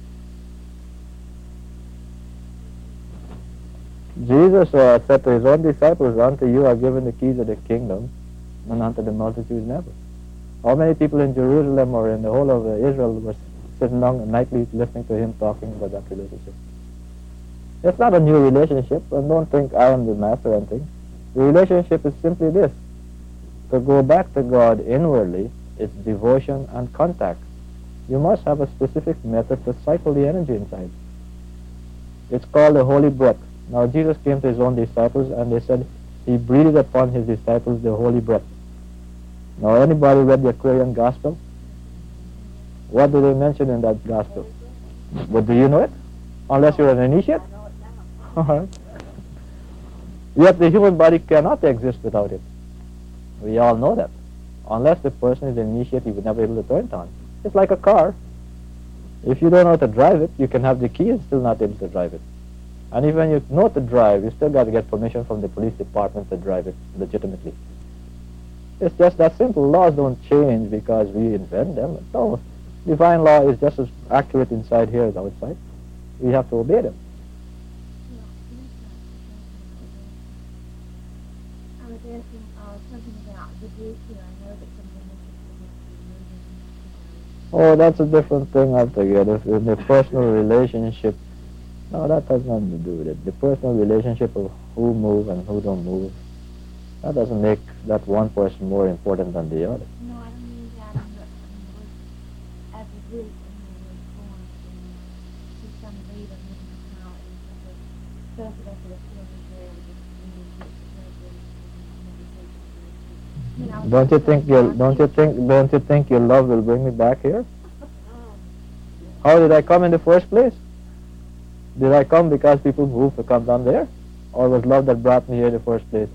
Jesus uh, said to his own disciples, "Unto you are given the keys of the kingdom, and unto the multitudes never." How many people in Jerusalem or in the whole of uh, Israel were sitting down nightly listening to him talking about that relationship? It's not a new relationship, and don't think I am the master and things. The relationship is simply this: to go back to God inwardly, it's devotion and contact. You must have a specific method to cycle the energy inside. It's called the holy breath. Now, Jesus came to his own disciples, and they said he breathed upon his disciples the holy breath. Now, anybody read the Aquarian Gospel? What do they mention in that Gospel? But do you know it? Unless you're an initiate? All right. Yet the human body cannot exist without it. We all know that. Unless the person is an initiate, he would never be able to turn it on. It's like a car. If you don't know how to drive it, you can have the key and still not able to drive it. And even if you know to drive, you still got to get permission from the police department to drive it legitimately. It's just that simple. Laws don't change because we invent them. No, divine law is just as accurate inside here as outside. We have to obey them. I was asking uh, something about the group here. I know that some of them Oh, that's a different thing altogether. In the personal relationship, no, that has nothing to do with it. The personal relationship of who move and who don't move, that doesn't make that one person more important than the other. No, I don't mean that. I mean, but, I mean, as a group, and they were formed, and to some leader, maybe how it was set up for the feeling there with the community, you know, Don't you think your don't you think don't you think your love will bring me back here? How did I come in the first place? Did I come because people moved to come down there? Or was love that brought me here in the first place?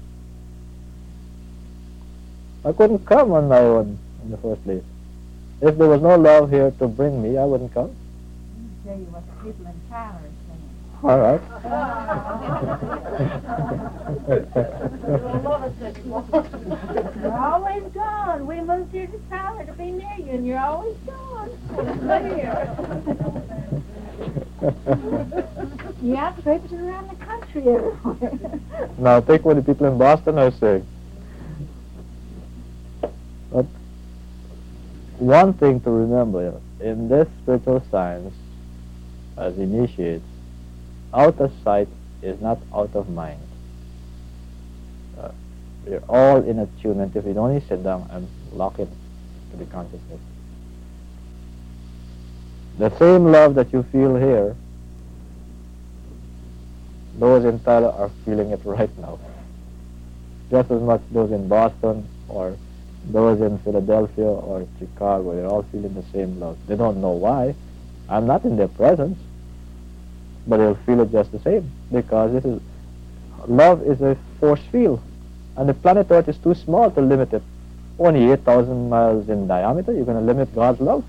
I couldn't come on my own in the first place. If there was no love here to bring me, I wouldn't come. Let me tell you what the people in Tyler are saying. All right. You're always gone. We moved here to Tyler to be near you, and you're always gone. You're out traipsing around the country everywhere. Now think what the people in Boston are saying. But one thing to remember in this spiritual science, as initiates, out of sight is not out of mind. Uh, we're all in attunement if we only sit down and lock it to the consciousness. The same love that you feel here, those in Tyler are feeling it right now. Just as much those in Boston or those in Philadelphia or Chicago, they're all feeling the same love. They don't know why. I'm not in their presence, but they'll feel it just the same, because this is love is a force field, and the planet Earth is too small to limit it. Only eight thousand miles in diameter. You're going to limit God's love?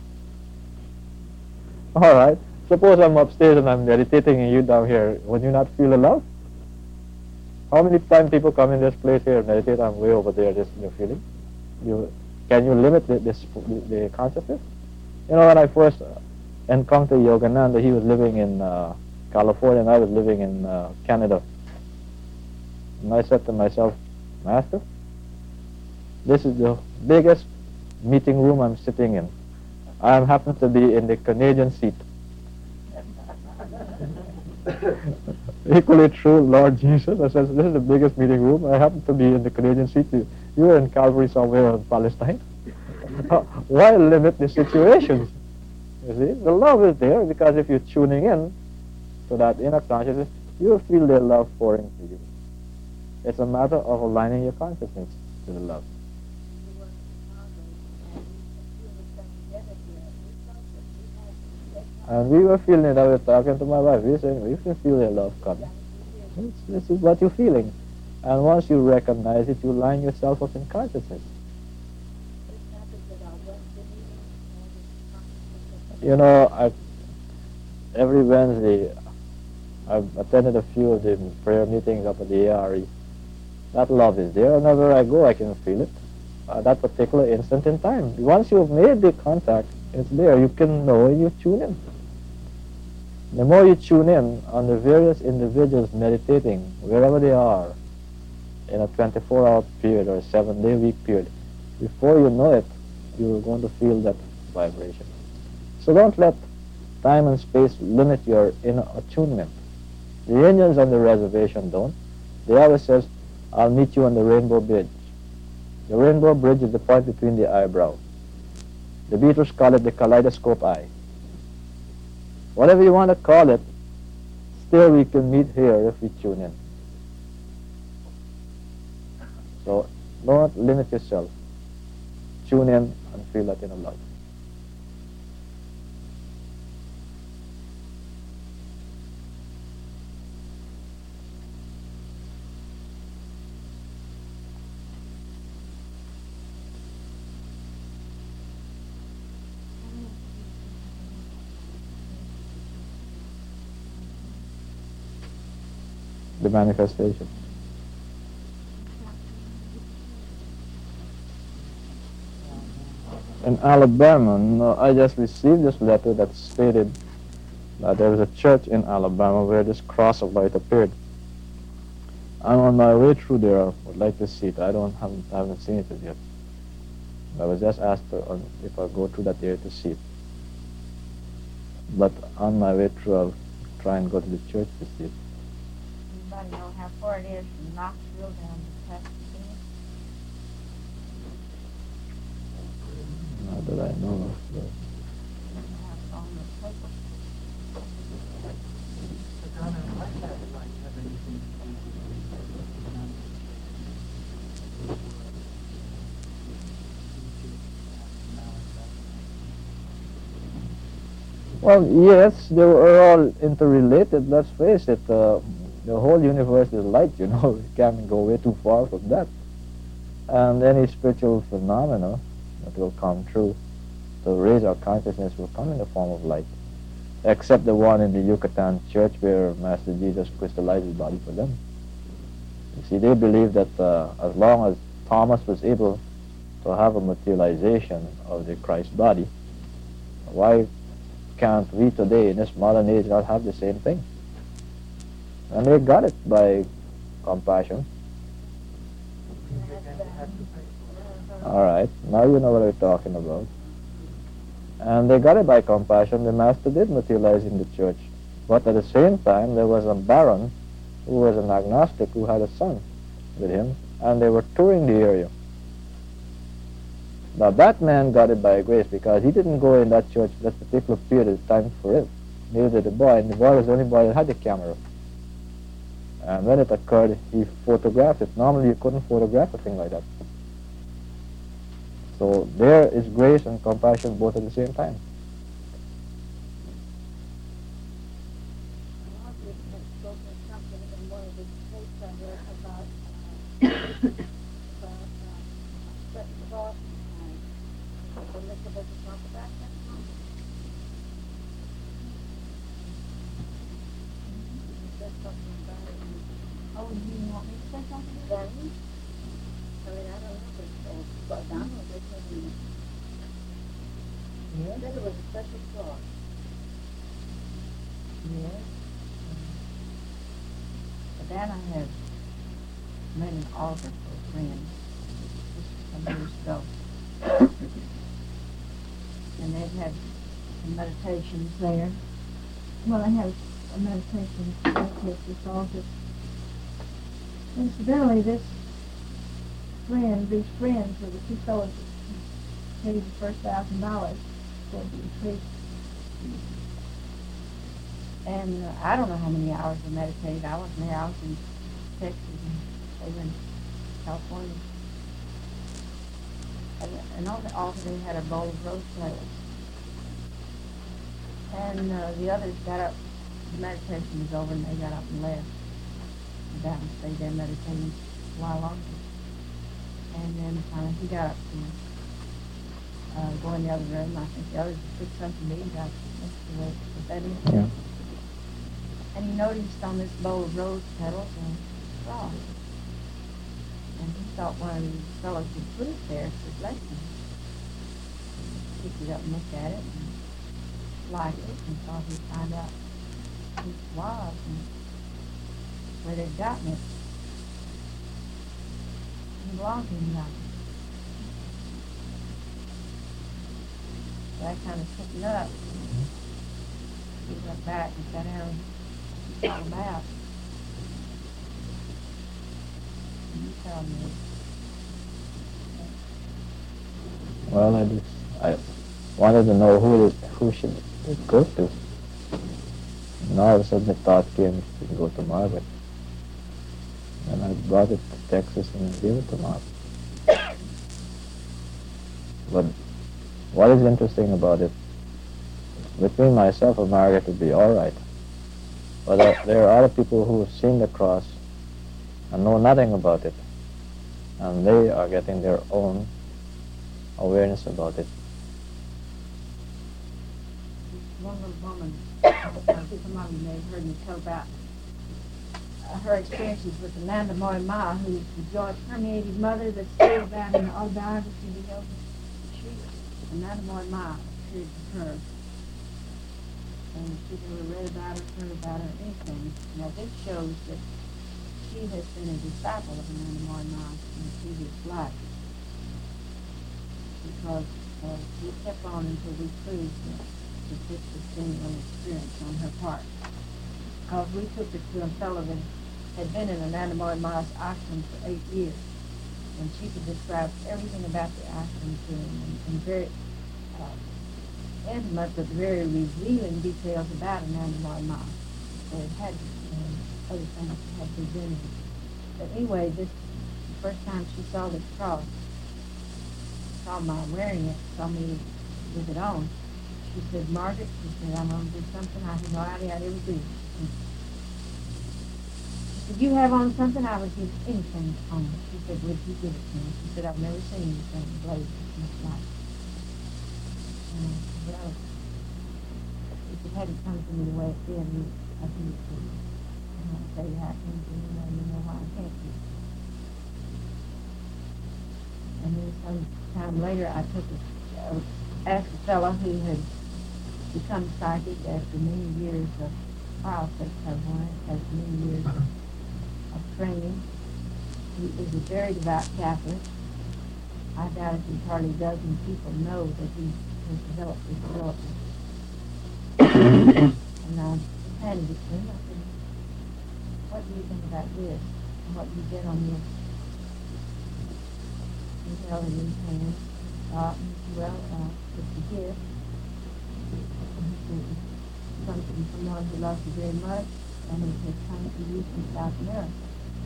All right. Suppose I'm upstairs and I'm meditating and you down here. Would you not feel the love? How many times people come in this place here and meditate? I'm way over there. Just you feeling. You can you limit the, this the, the consciousness? You know, when I first encountered Yogananda, he was living in uh, California and I was living in uh, Canada. And I said to myself, Master, this is the biggest meeting room I'm sitting in. I happen to be in the Canadian seat. Equally true, Lord Jesus. I said, this is the biggest meeting room. I happen to be in the Canadian seat. You, you are in Calvary somewhere in Palestine. Why limit the situations? You see, the love is there because if you're tuning in to that inner consciousness, you'll feel their love pouring to you. It's a matter of aligning your consciousness to the love. And we were feeling it. I was talking to my wife. We were saying, you can feel your love coming. This, this is what you're feeling. And once you recognize it, you line yourself up in consciousness. You know, I, every Wednesday, I've attended a few of the prayer meetings up at the A R E. That love is there. Whenever I go, I can feel it. At that particular instant in time. Once you've made the contact, it's there. You can know and you tune in. The more you tune in on the various individuals meditating, wherever they are, in a twenty-four hour period or a seven day week period, before you know it, you're going to feel that vibration. So don't let time and space limit your inner attunement. The Indians on the reservation don't. They always says, I'll meet you on the Rainbow Bridge. The Rainbow Bridge is the point between the eyebrow. The Beatles call it the kaleidoscope eye. Whatever you want to call it, still we can meet here if we tune in. So don't limit yourself. Tune in and feel that inner love. The manifestation. In Alabama, no, I just received this letter that stated that there was a church in Alabama where this cross of light appeared. I'm on my way through there. I would like to see it. I don't haven't, I haven't seen it yet. I was just asked to, um, if I go through that area to see it. But on my way through, I'll try and go to the church to see it. Anybody know how far it is from Knoxville down to Pasadena? Not that I know of. But On the paper. Well, yes, they were all interrelated. Let's face it. Uh, the whole universe is light, you know. We can't go way too far from that. And any spiritual phenomena that will come true to raise our consciousness will come in the form of light. except the one in the Yucatan church where Master Jesus crystallized his body for them. You see, they believe that uh, as long as Thomas was able to have a materialization of the Christ body, why can't we today in this modern age not have the same thing? And they got it by compassion. All right, now you know what we're talking about. And they got it by compassion. The Master did materialize in the church. But at the same time, there was a baron who was an agnostic who had a son with him, and they were touring the area. Now that man got it by grace because he didn't go in that church that particular period of time for it. Neither did the boy, and the boy was the only boy that had the camera. And when it occurred, he photographed it. Normally you couldn't photograph a thing like that. So there is grace and compassion both at the same time. Oh, you want me to say something? Then, I mean, I don't know, but, but Donald did something. Yes. Said it was a special thought. Yes. But then I have made an altar for a friend some years ago. And they've had some meditations there. Well, I have a meditation like this, this altar. Incidentally, this friend, these friends are the two fellows that paid the first thousand dollars for the retreat. And uh, I don't know how many hours I meditated. I wasn't there. I was in Texas and they were in California. And, and on the altar they had a bowl of rose petals. And uh, the others got up, the meditation was over and they got up and left. Down and stayed there meditating a while longer. And then finally he got up to uh, go in the other room. I think the others took something to eat. I think put that in. Yeah. And he noticed on this bowl of rose petals a cross. And he thought one of these fellows would put it there for blessing. He picked it up and looked at it and liked it and thought he'd find out who it was and where they'd gotten it. It belonged to him. So I kind of took it up. He went back and sat down and thought about. And you tell me. Well, I just I wanted to know who it, who should it go to. And all of a sudden the thought came to go to Margaret. And I brought it to Texas and gave it to Margaret. But what is interesting about it, between myself and Margaret it would be all right. But uh, there are other people who have seen the cross and know nothing about it. And they are getting their own awareness about it. One little woman, some of you may have heard me tell about uh, her experiences with Amanda Moy Ma, who's the joy-permeated mother that's still about in the autobiography of the yoga. She, Amanda Moy Ma, appeared to her. And people who read about her, heard about her, anything. Now this shows that she has been a disciple of Amanda Moy Ma in a previous life. Because uh, we kept on until we proved that, that this was genuine experience on her part. Because we took it to a fellow that had been in Amanda Moy Ma's ashram for eight years. And she could describe everything about the ashram to him in, in very uh, intimate but very revealing details about Amanda Moy Ma. So it had uh, other things that had presented. But anyway, this the first time she saw this cross, saw my wearing it, saw me with it on. She said, Margaret, she said, I'm going to do something I had no idea I'd ever do. She said, you have on something I would give anything on. She said, would you give it to me? She said, I've never seen anything blazing much like it. And I said, well, she it hadn't come to me the way it did, and I think it could, you know, say it happened, and you know, you know why I can't do it. And then some time later, I took a, uh, asked a fellow who had become psychic after many years of, I'll say clairvoyant, after many years of, of training. He is a very devout Catholic. I doubt if he hardly dozen people know that he has developed this ability. And I handed it to him. I said, what do you think about this? And what do you get on this? He held it in his hand. Uh, and he said, well, uh, it's a gift. And he said, it's something from one who loves you very much, and it has come to you from South America.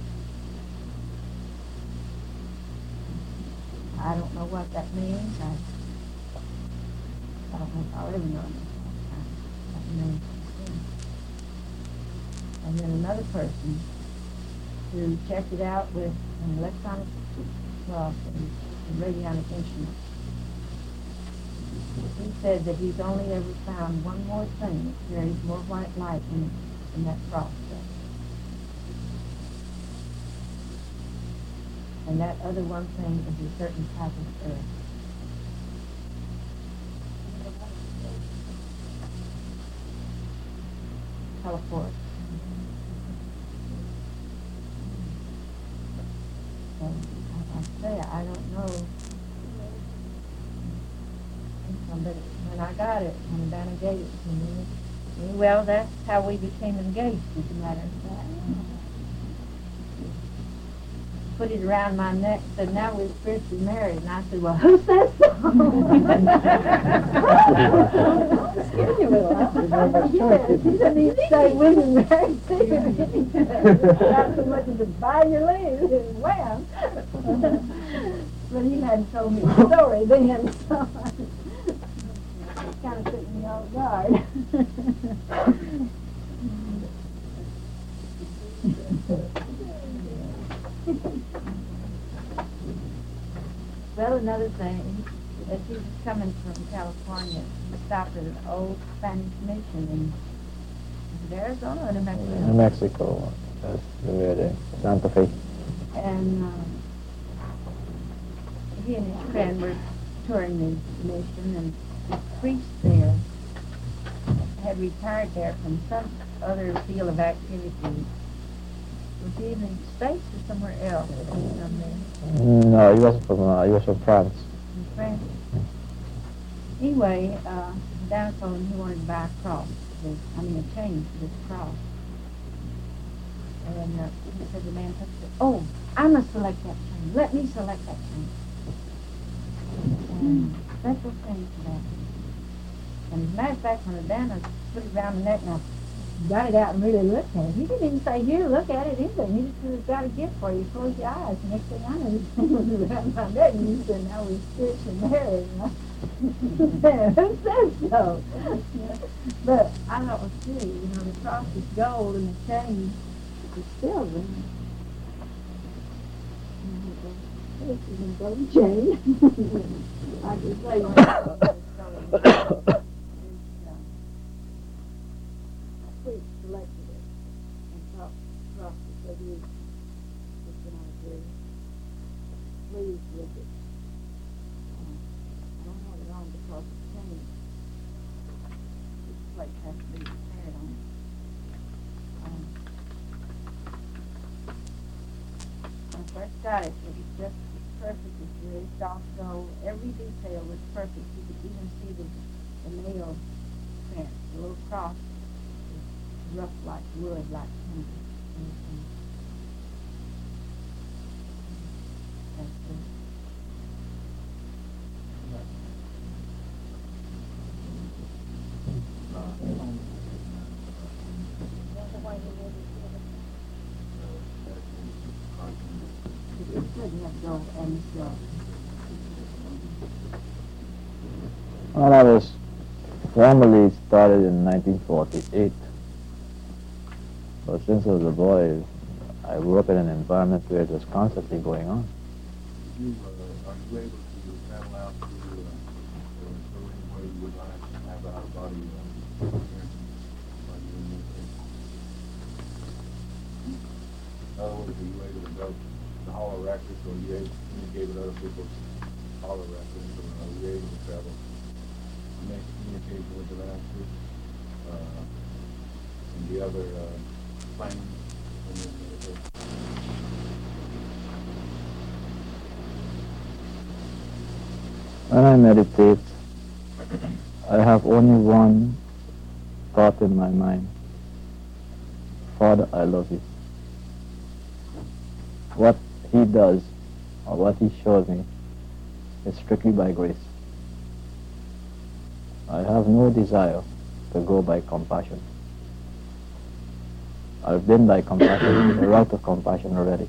I don't know what that means. I, I don't know if I'll ever know it. That means. And then another person who checked it out with an electronic well, a radionic instrument. He said that he's only ever found one more thing that carries more white light in it than that cross does. And that other one thing is a certain type of earth. Teleport. So, like I say, I don't know. But when I got it, when Dana gave it to me, well, that's how we became engaged, as a matter of fact. Put it around my neck, said, now we're spiritually married. And I said, well, who says so? Scared you a little. Yes, he doesn't even say we've been married too. Not so much as by your leave, wham. But he hadn't told me the story then, so it kind of took me off guard. Well, another thing, as he was coming from California, he stopped at an old Spanish mission in, in Arizona or New Mexico? New Mexico, that's the Verde, Santa Fe. And um, he and his friend were touring the mission, and the priest there had retired there from some other field of activity. Was he in the States or somewhere else? No, he wasn't from, uh, he was from France. From France? Anyway, uh, Dana told him he wanted to buy a cross, this, I mean a chain for this cross. And uh, he said the man took it, oh, I must select that chain. Let me select that chain. And special thing for that. And as a matter of fact, when Dana put it around the neck, and I got it out and really looked at it. He didn't even say, here, look at it either. He just said, got a gift for you. Close your eyes. And next thing I know, this thing was around my neck. And he said, now we're spiritually married. And I said, who says so? But I thought, well, see, you know, the cross is gold and the chain is silver. This is a gold chain. I just say, well, selected it and crossed, crossed it, so he was just when I was very pleased with it. Um, I don't have it on because it's changed. This plate has to be repaired on it. Um, when I first got it, it was just perfect. It was very soft gold. Every detail was perfect. You could even see the, the nail print, the little cross. Rough like wood, like timber. Mm-hmm. That's it. It couldn't have gold and silver. Well, I was formally started in nineteen forty-eight. So since I was a boy, I grew up in an environment where it was constantly going on. You, uh, are you able to travel out to uh, or any way you would like to have out-of-body uh, experience? In other words, are you able to go to holler records, or are you able to communicate with other people's holler records, or are you able to travel, make communication with the master, uh, and the other uh, planes, and then the other. When I meditate, I have only one thought in my mind. Father, I love you. What he does, or what he shows me, is strictly by grace. I have no desire to go by compassion. I've been by compassion, the route of compassion already.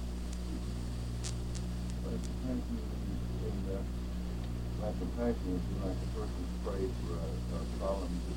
But compassion is in the, like compassion is like a person prays for a, a solemn